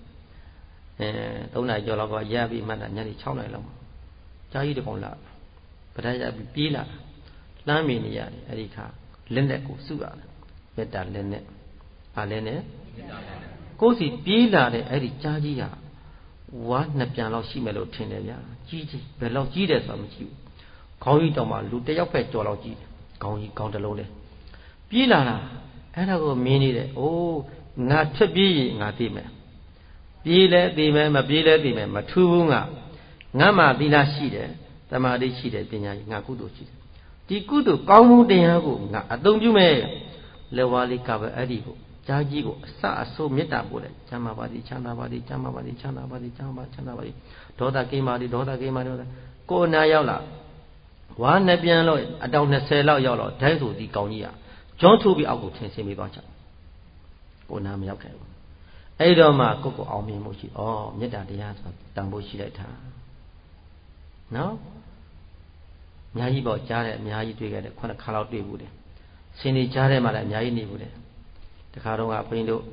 3နာရီကျော်လောက်ကရပြီးမှတ်တာညနေ6နာရီလောက်မှာကြားကြီးတကောင်လာပဒတ်ရပြီးပြေးလာလှမ်းမိနေရတယ်အဲ့ဒီခါလက်နဲ့ကိုစုရတယ်မေတ္တာလက်နဲ့အားလည်းနဲ့ကိုယ်စီပြေးလာတဲ့အဲ့ဒီကြားကြီးကဝါနှစ်ပြန်လောက်ရှိမယ်လို့ထင်တယ်ဗျာကြီးဘယ်လောက်ကြီးတယ်ဆိုတာမကြည့်ဘူးခေါင်းကြီးတောင်မှလူတစ်ယောက်ပဲကြော်လောက်ကြီးတယ်ခေါင်းကြီးခေါင်းတစ်လုံးနဲ့ပြေးလာတာအဲ့ဒါကိုမြင်နေတယ်အိုးငါထက်ပြေးရင်ငါသိမယ်ပြေးလဲသိမယ်မပြေးလဲသိမယ်မထူးဘူးငါမှသီလရှိတယ်သမာဓိရှိတယ်ပညာရှိငါကုသိုလ်ရှိတယ်ဒီကုသိုလ်ကောင်းမှုတရားကိုငါအသုံးပြုမယ်လက်ဝါးလေးကပဲအဲ့ဒီကိုကြားကြီးကိုအစအဆိုးမေတ္တာပို့တယ်ချမ်းသာပါသည်ချမ်းသာပါသည်ချမ်းသာပါသည်ချမ်းသာပါသည်ချမ်းသာချမ်းသာပါသည်ဒေါသကိမာသည်ဒေါသကိမာသည်ကိုယ်နာရောက်လာဝါနှစ်ပြန်လို့အတောင်20လောက်ရောက်တော့ဒိုင်းဆိုဒီကောင်ကြီးကကျွန်းထုတ်ပြီးအောက်ကိုထင်ဆင်းပြီးသွားချကိုယ်နာမရောက်ခဲ့ဘူးအဲ့တော့မှကိုယ်အောင်မြင်မှုရှိမေတ္တာတရားဆိုတာတန်ဖို့ရှိလိုက်တာနော်အများကြီးပေါ့ကြားတယ်အများကြီးတွေ့ခဲ့တယ်9ခါလောက်တွေ့ဘူးတယ်ရှင်နေကြားထဲမှာလည်းအများကြီးနေဘူးတယ်တခါတော့ကဘုန်းကြီးတို့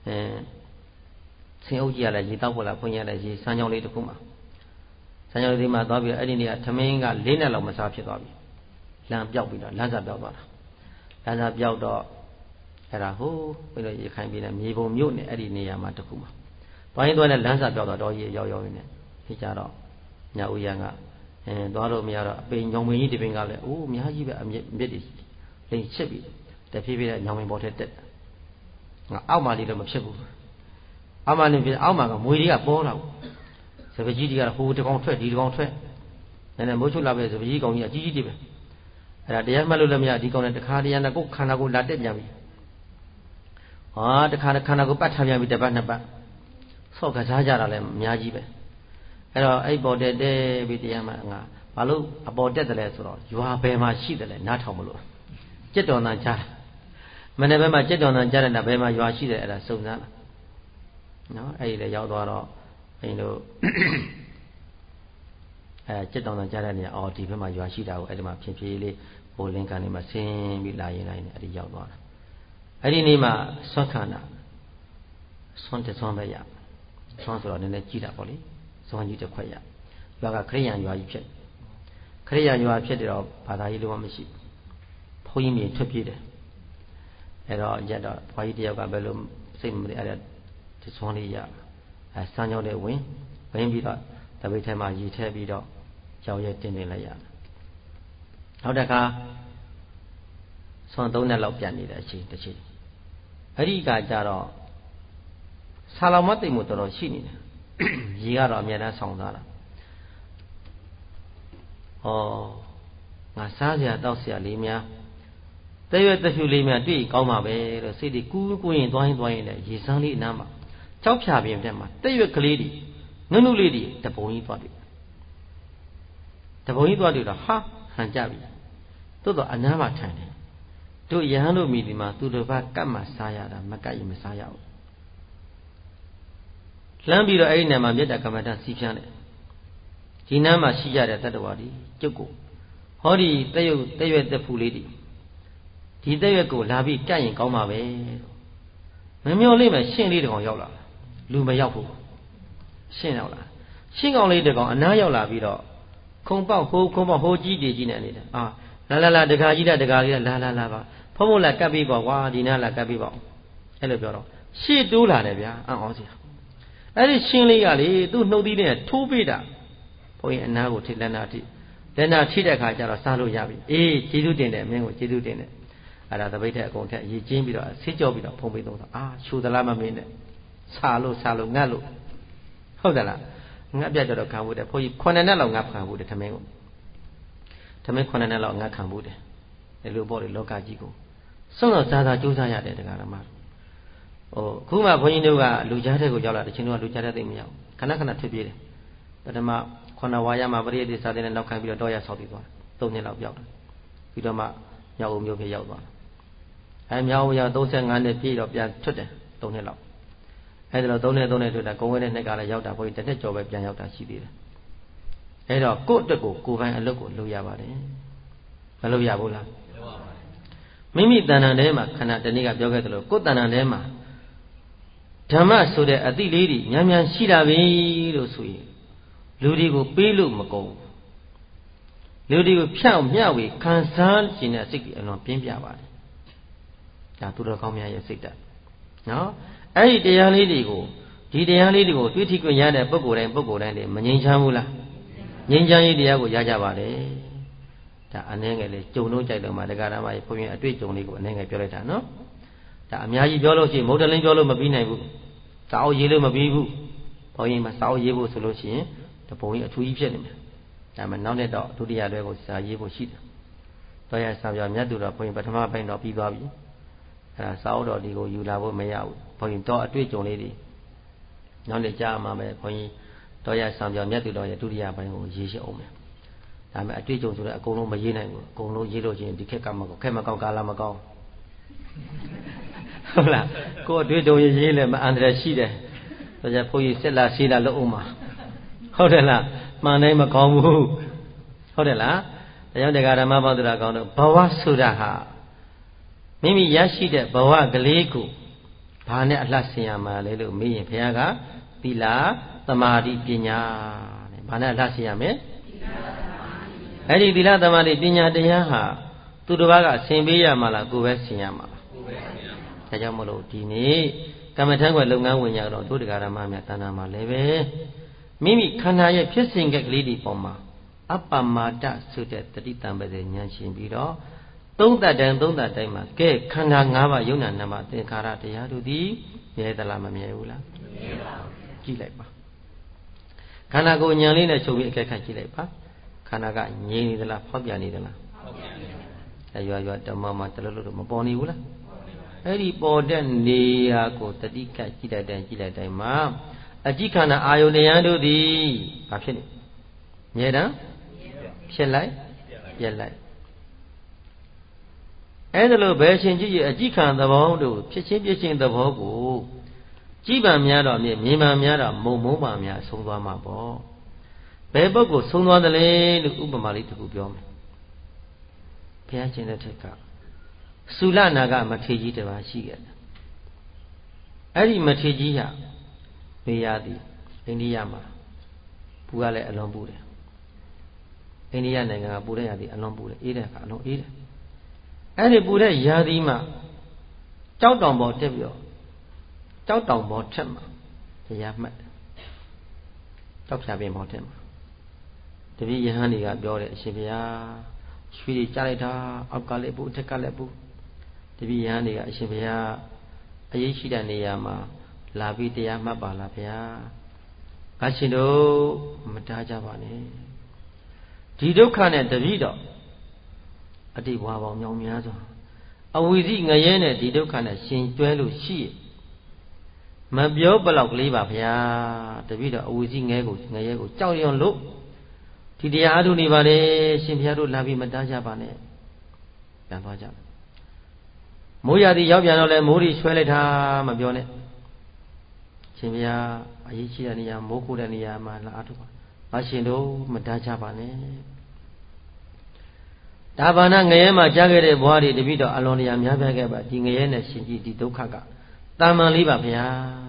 ဆင်းအုပ်ကြီးရလဲရေတောက်ပေါ်လာဖွင့်ရလဲရေစမ်းကြောင်းလေးတစ်ခုမှာစမ်းကြောင်းလေးမှာသွားပြီးအဲ့ဒီနေ့ကထမင်းက4နှစ်လောက်မစားဖြစ်သွားပြီလမ်းပြောက်ပြီးတော့လမ်းစာပြောက်သွားတာလမ်းစာပြောက်တော့အဲ့ဒါဟိုးပြီးတော့ရခိုင်ပြည်နယ်မြေပုံမြို့နယ်အဲ့ဒီနေရာမှာတစ်ခုမှာသွားရင်သွားတဲ့လမ်းစာပြောက်တော့တော်ကြီးရောက်နေဖြစ်ကြတော့ညာဦးရန်ကသွားလို့မရတော့အပိန်ညောင်မင်းကြီးတပင်ကလည်းအိုးအများကြီးပဲအမြင့်တွေလိန်ချစ်ပြီးတဖြည်းဖြည်းနဲ့ညောင်မင်းပေါ်ထက်တက်ငါအောက်မှာလေးတော့မဖြစ်ဘူးအောက်မှာနေပြီးအောက်မှာကမွေတွေကပေါ်လာစပကြီးတွေကဟိုတကောင်ထွက်ဒီတကောင်ထွက်နည်းနည်းမိုးချုပ်လာပဲစပကြီးကောင်ကြီးကကြီးကြီးတွေပဲအဲ့ဒါတရားမှတ်လို့လည်းမရဒီကောင်နဲ့တခါတရံနဲ့ကိုယ်ခန္ဓာကိုယ်လာတက်ပြန်ပြီဟာတခါခန္ဓာကိုယ်ပတ်ထားပြန်ပြီတစ်ပတ်နှစ်ပတ်ဆော့ကစားကြတာလည်းအများကြီးပဲအဲ့တော့အဲ့ပေါ်တက်ပြီးတရားမှငါဘာလို့အပေါ်တက်တယ်လဲဆိုတော့ရွာဘယ်မှာရှိတယ်လဲနားထောင်မလို့ကြက်တော်တန်ကြားမနေ့ဘက်မှာကြက်တော်တန်ကြားတဲ့နာဘယ်မှာရွာရှိတယ်အဲ့ဒါစုံစမ်းလာနော်အဲ့ဒီလည်းရောက်သွားတော့အင်းတို့ကြက်တော်တန်ကြားတဲ့နေရာအော်ဒီဘက်မှာရွာရှိတာကိုအဲ့ဒီမှာဖြည်းဖြည်းလေးဟိုလင်းကန်လေးမှာဆင်းပြီးလာရင်အဲ့ဒီရောက်သွားတာအဲ့ဒီနေ့မှာဆွမ်းခန္ဓာဆွမ်းတဆွမ်းပဲရဆွမ်းဆိုတော့နည်းနည်းကြီးတာပေါ့လေဆွမ်းကြီးတစ်ခွက်ရရွာကခရိယံရွာကြီးဖြစ်ခရိယံရွာဖြစ်တယ်တော့ဘာသာရေးလုံးဝမရှိဘုန်းကြီးမြေထွက်ပြေးတယ်အဲ့တော့ရက်တော့ဘွားကြီးတယောက်ကဘယ်လိုစိတ်မလဲအဲ့ဒါတဆွမ်းလေးရစမ်းကြောင်းလေးဝင်ပြီးတော့တပိတ်ထဲမှာရေထည့်ပြီးတော့ကြောက်ရဲတင်နေလိုက်ရနောက်တစ်ခါဆွမ်း3နှစ်လောက်ပြန်နေတဲ့အချိန်တစ်ချိန်အဲ့ဒီကကြတော့ဆာလောင်မသိမ်မှုတော်တော်ရှိနေတယ်ရေကတော့အများအားဆောင်းသားတာဩငါစားစရာတောက်စရာလေးများတရွက်တဖြူလေးများတွေ့ကောင်းပါပဲလို့စိတ်တွေကူးကူးရင်သွားရင်လည်းရေစမ်းလေးအနားမှာကြောက်ဖြာပြင်တဲ့မှာတရွက်ကလေးတွေနုနုလေးတွေတပုံကြီးသွားတွေ့တပုံကြီးသွားတွေ့တော့ဟာဟန်ကြပြီသို့တော့အနားမှာထိုင်တယ်တို့ရဟန်းတို့မိဒီမှာသူတို့ဘာကတ်မှစားရတာမကတ်ရင်မစားရဘူးလှမ်းပြီးတော့အဲ့ဒီနေရာမှာမေတ္တာကမ္မဋ္ဌာန်းစီးဖြန်းတယ်ဒီနားမှာရှိရတဲ့တတ္တဝါဒီကျုပ်ကိုဟောဒီတက်ရွက်တက်ဖူလေးဒီတက်ရွက်ကိုလာပြီးကြက်ရင်ကောင်းပါပဲမမျော်လိမ့်မယ်ရှင်းလေးတကောင်ရောက်လာလူမရောက်ဘူးရှင်းရောက်လာရှင်းကောင်လေးတကောင်အနားရောက်လာပြီးတော့ခုံပေါက်ဟိုကြီးတည်ကြီးနေနေတာလာတကာကြီးတကာကြီးလာပါဖုံးလာကပ်ပြီးပေါ့ကွာဒီနားလာကပ်ပြီးပေါ့အဲ့လိုပြောတော့ရှေ့တိုးလာတယ်ဗျာအံ့ဩစရာအဲ့ဒီရှင်းလေးကလေသူ့နှုတ်သီးနဲ့ထိုးပေးတာဘုန်းကြီးအနားကိုထိလက်နာထိတဲ့အခါကျတော့စားလို့ရပြီအေးကျေးဇူးတင်တယ်မင်းကိုကျေးဇူးတင်တယ်အဲ့ဒါတပိတ်တဲ့အကုန်ထက်အရေးချင်းပြီးတော့ဆေးကြောပြီးတော့ဖုံးပေးတော့ရှူသလားမမင်းနဲ့စားလို့ငတ်လို့ဟုတ်တယ်လားငတ်ပြတ်တော့ခံဖို့တယ်ဘုန်းကြီး9နှစ်လောက်ငတ်ခံဖို့တယ်ထမင်း9နှစ်လောက်ငတ်ခံဖို့တယ်ဒီလိုပေါ့လေလောကကြီးကိုဆုံးတော့စားကြိုးစားရတယ်တရားဓမ္မခုမှဘုန်းကြီးတို့ကလူကြားတဲ့ကိုရောက်လာတဲ့ချင်းတို့ကလူကြားတဲ့သိမရောက်ခဏထွက်ပြေးတယ်ပထမ9ဝါရမှာပရိယတိစာတဲ့နဲ့နောက်ခံပြီးတော့တောရဆောက်ပြီးသွား3နှစ်လောက်ပြောက်တယ်ပြီးတော့မှမြောက်ဦးမြို့ဖြစ်ရောက်သွားမြောက်ဦးရောက်35နှစ်ပြည့်တော့ပြန်ထွက်တယ်3နှစ်လောက်အဲ့ဒါတော့3နှစ်ထွက်တာဂုံဝဲတဲ့နှစ်ကလည်းရောက်တာဘုန်းကြီးတစ်နှစ်ကျော်ပဲပြန်ရောက်တာရှိသေးတယ်အဲ့တော့ကိုယ့်အတွက်ကိုယ်ပိုင်အလုပ်ကိုလုပ်ရပါတယ်မလုပ်ရဘူးလားမိမိတဏ္ဍာထဲမှာခဏတနေ့ကပြောခဲ့သလိုကိုယ်တဏ္ဍာထဲမှာဓမ္မဆိုတဲ့အတိလေးတွေများရှိလာပြီလို့ဆိုရင်လူတွေကိုပေးလို့မကုန်လူတွေကိုဖြောင့်မျှဝေခံစားခြင်းတဲ့စိတ်ကြီးအလွန်ပြင်းပြပါတယ်ဒါသူတော်ကောင်းများရဲ့စိတ်ဓာတ်နော်အဲ့ဒီတရားလေးတွေကိုတွေ့ထိခွင့်ရတဲ့ပုဂ္ဂိုလ်တိုင်းတွေမငြိမ်းချမ်းဘူးလားငြိမ်းချမ်းရေးတရားကိုရကြပါလေဒါအနည်းငယ်လေးကြုံလို့ကြိုက်လို့မှတရားဓမ္မရဲ့ဘုန်းကြီးအတွေ့အကြုံလေးကိုအနည်းငယ်ပြောလိုက်တာနော်ဒါအများကြီးပြောလို့ရှိရင်မုဒ္ဒလင်းပြောလို့မပြီးနိုင်ဘူးစာအုပ်ရေးလို့မပြီးဘူးဘုန်းကြီးမှာစာအုပ်ရေးဖို့ဆိုလို့ရှိရင်တပုံကြီးအထူးကြီးဖြစ်နေမယ်ဒါမှနောက်နေ့တော့ဒုတိယတွဲကိုစာရေးဖို့ရှိတယ်တော့ရစာပြောမြတ်သူတော်ဘုန်းကြီးပထမပိုင်းတော့ပြီးသွားပြီအဲဒါစာအုပ်တော်ဒီကိုယူလာဖို့မရဘူးဘုန်းကြီးတော့အတွေ့အကြုံလေးတွေနောက်နေ့ကြားမှာပဲဘုန်းကြီးတော့ရစာပြောမြတ်သူတော်ရဲ့ဒုတိယပိုင်းကိုရေးရှင်းအောင်မယ်ဒါပေမဲ့အတွေ့အကြုံဆိုတော့အကုန်လုံးမရေးနိုင်ဘူးအကုန်လုံးရေးလို့ချင်းဒီခက်ကမကောခက်မကောကာလမကောဟုတ်လားကိုယ်အတွေ့အကြုံရေးလဲမအန္တရာယ်ရှိတယ်ဆိုကြဘုန်းကြီးဆက်လာဆေးလာလို့အောင်ပါဟုတ်တယ်လားမှန်တိုင်းမကောင်းဘူးဟုတ်တယ်လားဒါကြောင့်တရားဓမ္မပေါင်းတရားကောင်းတော့ဘဝဆိုတာဟာမိမိရရှိတဲ့ဘဝကလေးကိုဘာနဲ့အလှဆင်ရမှာလဲလို့မေးရင်ဘုရားကသီလသမာဓိပညာတဲ့ဘာနဲ့အလှဆင်ရမလဲအဲ့ဒီသီလသမာဓိပညာတရားဟာသူတစ်ပါးကဆင်ပေးရမှာလားကိုယ်ပဲဆင်ရမှာလားကိုယ်ပဲဆင်ရမှာဒါကြောင့်မလို့ဒီနေ့ကမ္မထမ်းွယ်လုပ်ငန်းဝင်ကြတော့တို့တရားဓမ္မများတဏ္ဍာမှာလည်းပဲမိမိခန္ဓာရဲ့ဖြစ်စဉ်ကလေးဒီပေါ်မှာအပ္ပမာဒဆိုတဲ့တတိတံပဇေဉာဏ်ရှင်ပြီးတော့သုံးသတ်တိုင်းမှာကဲခန္ဓာ၅ပါးယုံနာနာမသင်္ခါရတရားတို့သည်မြဲသလားမမြဲဘူးလားမြဲပါဘူးကြည့်လိုက်ပါခန္ဓာကိုယ်ဉာဏ်လေးနဲ့ချုပ်ပြီးအကဲခတ်ကြည့်လိုက်ပါခန္ဓာကငြိမ်နေသလားဖောက်ပြန်နေသလားဖောက်ပြန်နေပါဘူးရွာဓမ္မမှာတလို့လို့မပေါ်နေဘူးလားအဲ့ဒီပေါ်တဲ့နေရာကိုတတိကကြည့်လိုက်တိုင်းမှာအကြည့်ခန္ဓာအာယုန်တရားတို့သည်ဘာဖြစ်နေမြဲတမ်းဖြစ်လိုက်ပြက်လိုက်အဲ့ဒါလို့ဘယ်ရှင်ကြည့်ရအကြည့်ခံသဘောတို့ဖြစ်ချင်းပြည့်ချင်းသဘောကိုကြည်ပံများတော့မြင်ပံများတော့မုံမုံပါများဆုံးသွားမှာပေါ့ဘယ်ပုဂ္ဂိုလ်ဆုံးသွားတယ်လဲလို့ဥပမာလေးတစ်ခုပြောမယ်ဘုရားရှင်တဲ့ထက်ကသုလနာကမထေကြီးတစ်ပါးရှိခဲ့တယ်အဲ့ဒီမထေကြီးဟာနေရသည်အိန္ဒိယမှာပူကလည်းအလွန်ပူတယ်အိန္ဒိယနိုင်ငံကပူတဲ့ရာသီအလွန်ပူတယ်အေးတဲ့အခါအလွန်အေးတယ်အဲ့ဒီပူတဲ့ရာသီမှာကြောက်တောင်ပေါ်တက်ပြီးတော့ကြောက်တောင်ပေါ်ထက်မှာတရားမှတ်တယ်ကြောက်ဖြာပင်ပေါ်ထက်မှာတပည့်ယဟန်တွေကပြောတယ်အရှင်ဘုရားရွှေကြားလိုက်တာအောက်ကလည်းပူအထက်ကလည်းပူတပည့်ယဟန်တွေကအရှင်ဘုရားအရေးရှိတဲ့နေရာမှာလာပြီးတရားမှတ်ပါလားဘုရားငါရှင်တို့မတားကြပါနဲ့ဒီဒုက္ခနဲ့တပည့်တော်အတိတ်ဘဝပေါင်းမြောင်များစွာအဝိဇိငရဲနဲ့ဒီဒုက္ခနဲ့ရှင်ကျွဲလို့ရှိရမပြောဘလောက်ကလေးပါဗျာတပည့်တော်အဝိဇိငရဲကိုကြောက်ရွံ့လို့ဒီတရားအထုနေပါလေရှင်ဘုရားတို့လာပြီးမတားကြပါနဲ့ပြန်သွားကြမိုးရာသီရောက်ပြန်တော့လဲမိုးတွေဆွဲလိုက်တာမပြောနဲ့ရှင်ဘုရားအရေးကြီးတဲ့နေရာမိုးခိုးတဲ့နေရာမှာလာအထုပါမရှင်တို့မတားကြပါနဲ့ဒါဘာနာငရဲမှာကြားခဲ့တဲ့ဘဝတွေတပိတော့အလွန်တရာများပြားခဲ့ပါဒီငရဲနဲ့ရှင်ကြည့်ဒီဒုက္ခကတာမန်လေးပါဗျာ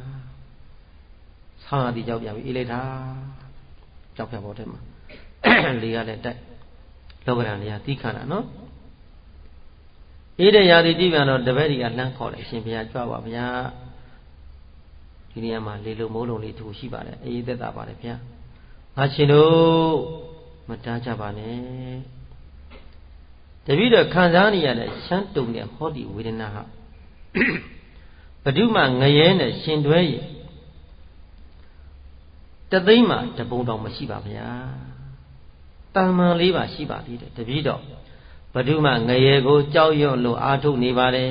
ဆောင်းရသည်ကြောက်ပြန်ပြီအေးလိုက်တာကြောက်ပြပေါ်တဲ့မှာလေကလည်းတိုက်လောကရန်တွေကသီးခါတာနော်အေးတဲ့ရာသီတိပြန်တော့တပည့်တွေကလှမ်းခေါ်တယ်အရှင်ဘုရားကြွပါဗျာဒီနေရာမှာလေလုံးမိုးလုံးလေးသူရှိပါတယ်အေးသက်တာပါတယ်ဗျာငါရှင်တို့မတားကြပါနဲ့တပည့်တော်ခံစားနေရတဲ့ရှမ်းတုံတဲ့ဟောဒီဝေဒနာဟာဘဒုမှငရဲနဲ့ရှင်တွဲရတသိန်းမှတပုံတောင်မရှိပါဗျာတန်မှန်လေးပါရှိပါသေးတယ်တပည့်တော်ဘဒုမှငရဲကိုကြောက်ရွံ့လို့အာထုတ်နေပါတယ်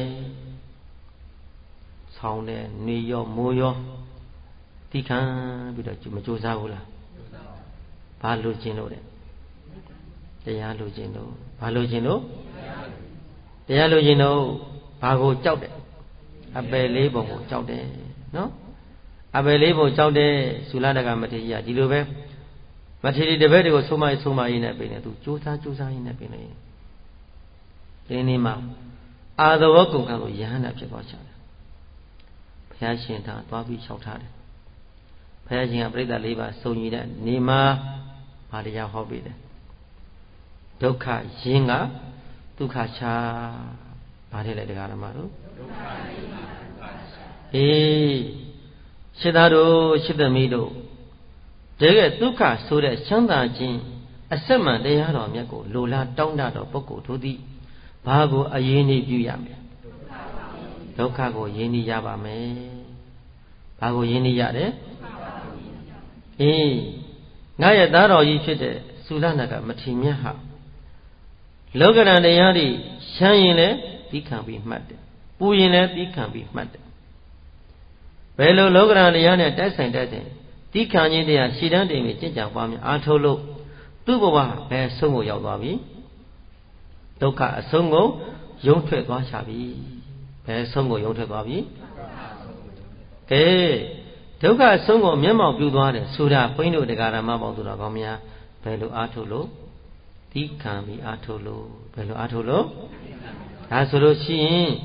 ဆောင်းတဲ့နေရောမိုးရောတိခံပြီးတော့မကြိုးစားဘူးလားဘာလို့ခြင်းလို့တဲ့တရားလိုခြင်းလို့ဘာလိုခြင်းလို့တရားလိုခြင်းလို့ဘာကိုကြောက်တယ်အပယ်လေးပုံကိုကြောက်တယ်နော်အပယ်လေးပုံကြောက်တယ်သုလတကမထေရဒီလိုပဲမထေရတပည့်တွေကိုဆုံးမရေးနဲ့ပြင်တယ်သူကြိုးစားရေးနဲ့ပြင်နေဒီနေ့မှာအာသဝကုန်ခံလို့ယဟန္တာဖြစ်သွားချတယ်ဘုရားရှင်သာသွားပြီးလျှောက်ထားတယ်ဘုရားရှင်ကပြိဿ၄ပါးစုံညီတဲ့နေမှာဘာတရားဟောပေးတယ်ဒုက္ခရင်းကဒုက္ခချာဘာထဲလဲတရားဓမ္မတို့ဒုက္ခရင်းကဒုက္ခချာအေးရှင်းသားတို့ရှင်းသမီးတို့တကယ်ဒုက္ခဆိုတဲ့ချမ်းသာခြင်းအစစ်မှန်တရားတော်မြတ်ကိုလိုလားတောင်းတတော်ပုဂ္ဂိုလ်တို့သည်ဘာကိုအရေးနေပြုရမလဲဒုက္ခကိုရင်းနှီးရပါမယ်ဘာကိုရင်းနှီးရတယ်အေးငါရဲ့သားတော်ကြီးဖြစ်တဲ့သုလနာကမထေမြတ်ဟာလောကရန်တရားတွေရှမ်းရင်လည်းပြီးခံပြီးမှတ်တယ်ပူရင်လည်းပြီးခံပြီးမှတ်တယ်ဘယ်လိုလောကရန်တရားနဲ့တိုက်ဆိုင်ပြီးခံခြင်းတရားရှည်တန်းတင်ပြီးကြင်ကြံပွားများအားထုတ်လို့သူ့ဘဝဘယ်ဆုံးကိုရောက်သွားပြီဒုက္ခအဆုံးကိုယုံထွက်သွားချပြီဘယ်ဆုံးကိုယုံထွက်သွားပြီကဲဒုက္ခအဆုံးကိုမျက်မှောက်ပြုသွားတယ်ဆိုတာဘုန်းကြီးတို့တရားဓမ္မပေါင်းသူတော်ကောင်းများဘယ်လိုအားထုတ်လို့သီးခံပြီးအားထုတ်လို့ဘယ်လိုအားထုတ်လို့ဒါဆိုလို့ရှိရင်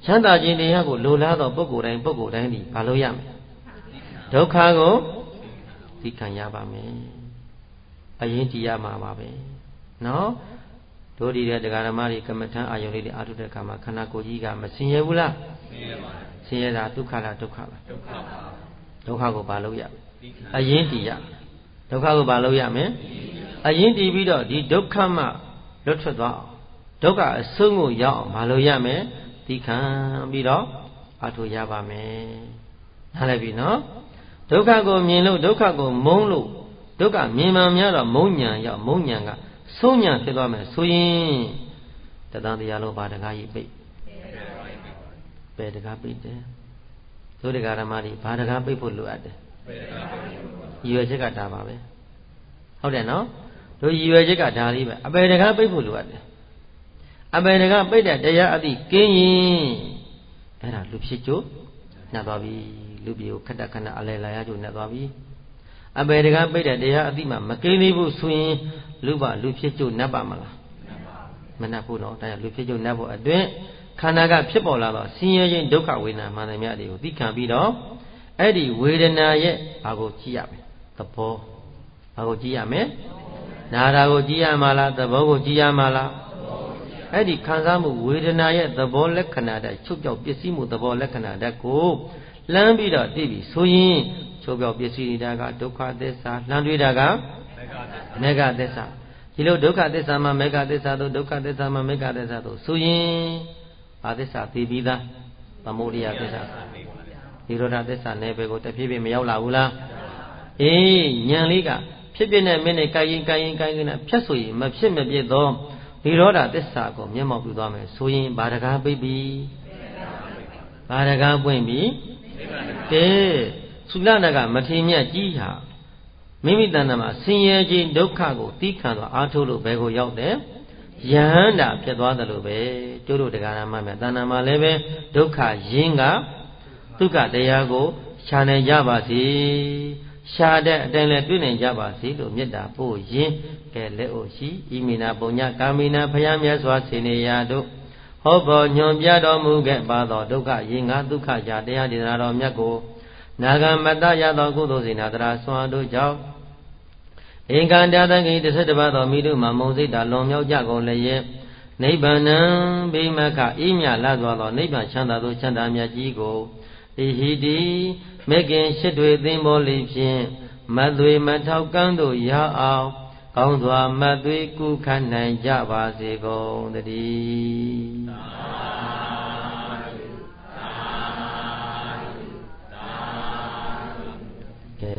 ချမ်းသာခြင်းတရားကိုလိုလားသောပုဂ္ဂိုလ်တိုင်းဒီဘာလို့ရမလဲဒုက္ခကိုသိခံရပါမယ်အရင်တည်ရမှာပါပဲနော်တို့ဒီတဲ့တရားဓမ္မတွေကမ္မထံအာယုန်လေးတွေအာထုတဲ့အခါမှာခန္ဓာကိုယ်ကြီးကမဆင်းရဲဘူးလားဆင်းရဲပါတယ်ဆင်းရဲတာဒုက္ခလားဒုက္ခပါဒုက္ခကိုဘာလို့ရအရင်တည်ရဒုက္ခကိုဘာလို့ရမယ်အရင်တည်ပြီးတော့ဒီဒုက္ခမှလွတ်ထွက်သွားအောင်ဒုက္ခအဆုံးကိုရောက်အောင်ဘာလို့ရမယ်သိခံပြီးတော့အာထုရပါမယ်နားလည်ပြီနော်ဒုက္ခကိုမြင်လို့ဒုက္ခကိုမုန်းလို့ဒုက္ခမြင်မှများတော့မုန်းညာရောက်မုန်းညာကဆုံးညာဖြစ်သွားမယ်ဆိုရင်တသံတရားလုံးဘာတကားကြီးပိတ်ပဲတကားပိတ်တယ်သို့တကားဓမ္မတွေဘာတကားပိတ်ဖို့လိုအပ်တယ်ရည်ရွယ်ချက်ကဒါပါပဲဟုတ်တယ်နော်တို့ရည်ရွယ်ချက်ကဒါလေးပဲအပေတကားပိတ်ဖို့လိုအပ်တယ်အပေတကားပိတ်တဲ့တရားအသည့်ကင်းရင်အဲ့ဒါလူဖြစ်ကြိုးနှက်သွားပြီလူပြေကိုခက်ခဏအလဲလာရကြိုးနှက်သွားပြီအပေတကားပိတ်တဲ့တရားအသည့်မှမကင်းသေးဘူးဆိုရင်လူဖြစ်ကြိုးနှက်ပါမလားမနှက်ဘူးတော့ဒါလူဖြစ်ကြိုးနှက်ဖို့အတွင်းခန္ဓာကဖြစ်ပေါ်လာတော့ဆင်းရဲခြင်းဒုက္ခဝေဒနာမှန်တယ်များတွေကိုသိခံပြီးတော့အဲ့ဒီဝေဒနာရဲ့ဘာကိုကြည့်ရမလဲသဘောဘာကိုကြည့်ရမလဲနာတာကိုကြည့်ရမှာလားသဘောကိုကြည့်ရမှာလားအဲ့ဒီခံစားမှုဝေဒနာရဲ့သဘောလက္ခဏာတိုင်းချုပ်ပြောက်ပစ္စည်းမှုသဘောလက္ခဏာတတ်ကိုလှမ်းပြီးတော့သိပြီဆိုရင်ချုပ်ပြောက်ပစ္စည်းနေတာကဒုက္ခသစ္စာလှမ်းတွေ့တာကမေဃသစ္စာဒီလိုဒုက္ခသစ္စာမှာမေဃသစ္စာတို့ဒုက္ခသစ္စာမှာမေဃသစ္စာတို့ဆိုရင်ဘာသစ္စာသိပြီးသားသမုဒိယသစ္စာနိရောဓသစ္စာနယ်ပယ်ကိုတဖြည်းဖြည်းမရောက်လာဘူးလားအေးဉာဏ်လေးကဖြစ်ဖြစ်နဲ့မင်းနဲ့ကိုင်ရင်နဲ့ဖြတ်ဆိုရင်မဖြစ်မပြစ်သောနိရောဓသစ္စာကိုမျက်မှောက်ပြုသွားမယ်ဆိုရင်ဘာတကားပိတ်ပြီဘာတကားပွင့်ပြီကဲသုလနာကမထေမြတ်ကြီးဟာမိမိတဏ္ဍာမှာဆင်းရဲခြင်းဒုက္ခကိုသိခံသွားအားထုတ်လို့ဘယ်ကိုရောက်တယ်ယဟန္တာဖြစ်သွားတယ်လို့ပဲကျိုးတို့တရားဓမ္မများတဏ္ဍာမှာလည်းပဲဒုက္ခရင်းကဒုက္ခတရားကိုရှာနိုင်ကြပါစေရှာတဲ့အတိုင်းလဲတွေ့နိုင်ကြပါစေလို့မေတ္တာပို့ရင်းကဲလက်အိုရှိဤမိနာပုညကာမိနာဖယားမြတ်စွာစေနေရာတို့ဟောပေါ်ညွန်ပြတော်မူခဲ့ပါသောဒုက္ခရင်းကဒုက္ခရာတရားဒေသနာတော်မြတ်ကိုနာဂမတရသောကုသိုလ်စေနာတရာဆွမ်းတို့ကြောင့်အင်္ဂန္တသကိ17ပါးသောမိတို့မှာမုံစိတ်တာလွန်မြောက်ကြကုန်လျက်နိဗ္ဗာန်ံဘိမခဤမြလာစွာသောနိဗ္ဗာန်ချမ်းသာသောချမ်းသာမြတ်ကြီးကိုဣဟိတိမေခင်ရှိတွေသင်္ဘောလေးဖြင့်မသွေမထောက်ကန်းတို့ရအောင်ကောင်းစွာမသွေကုခတ်နိုင်ကြပါစေကုန်တည်း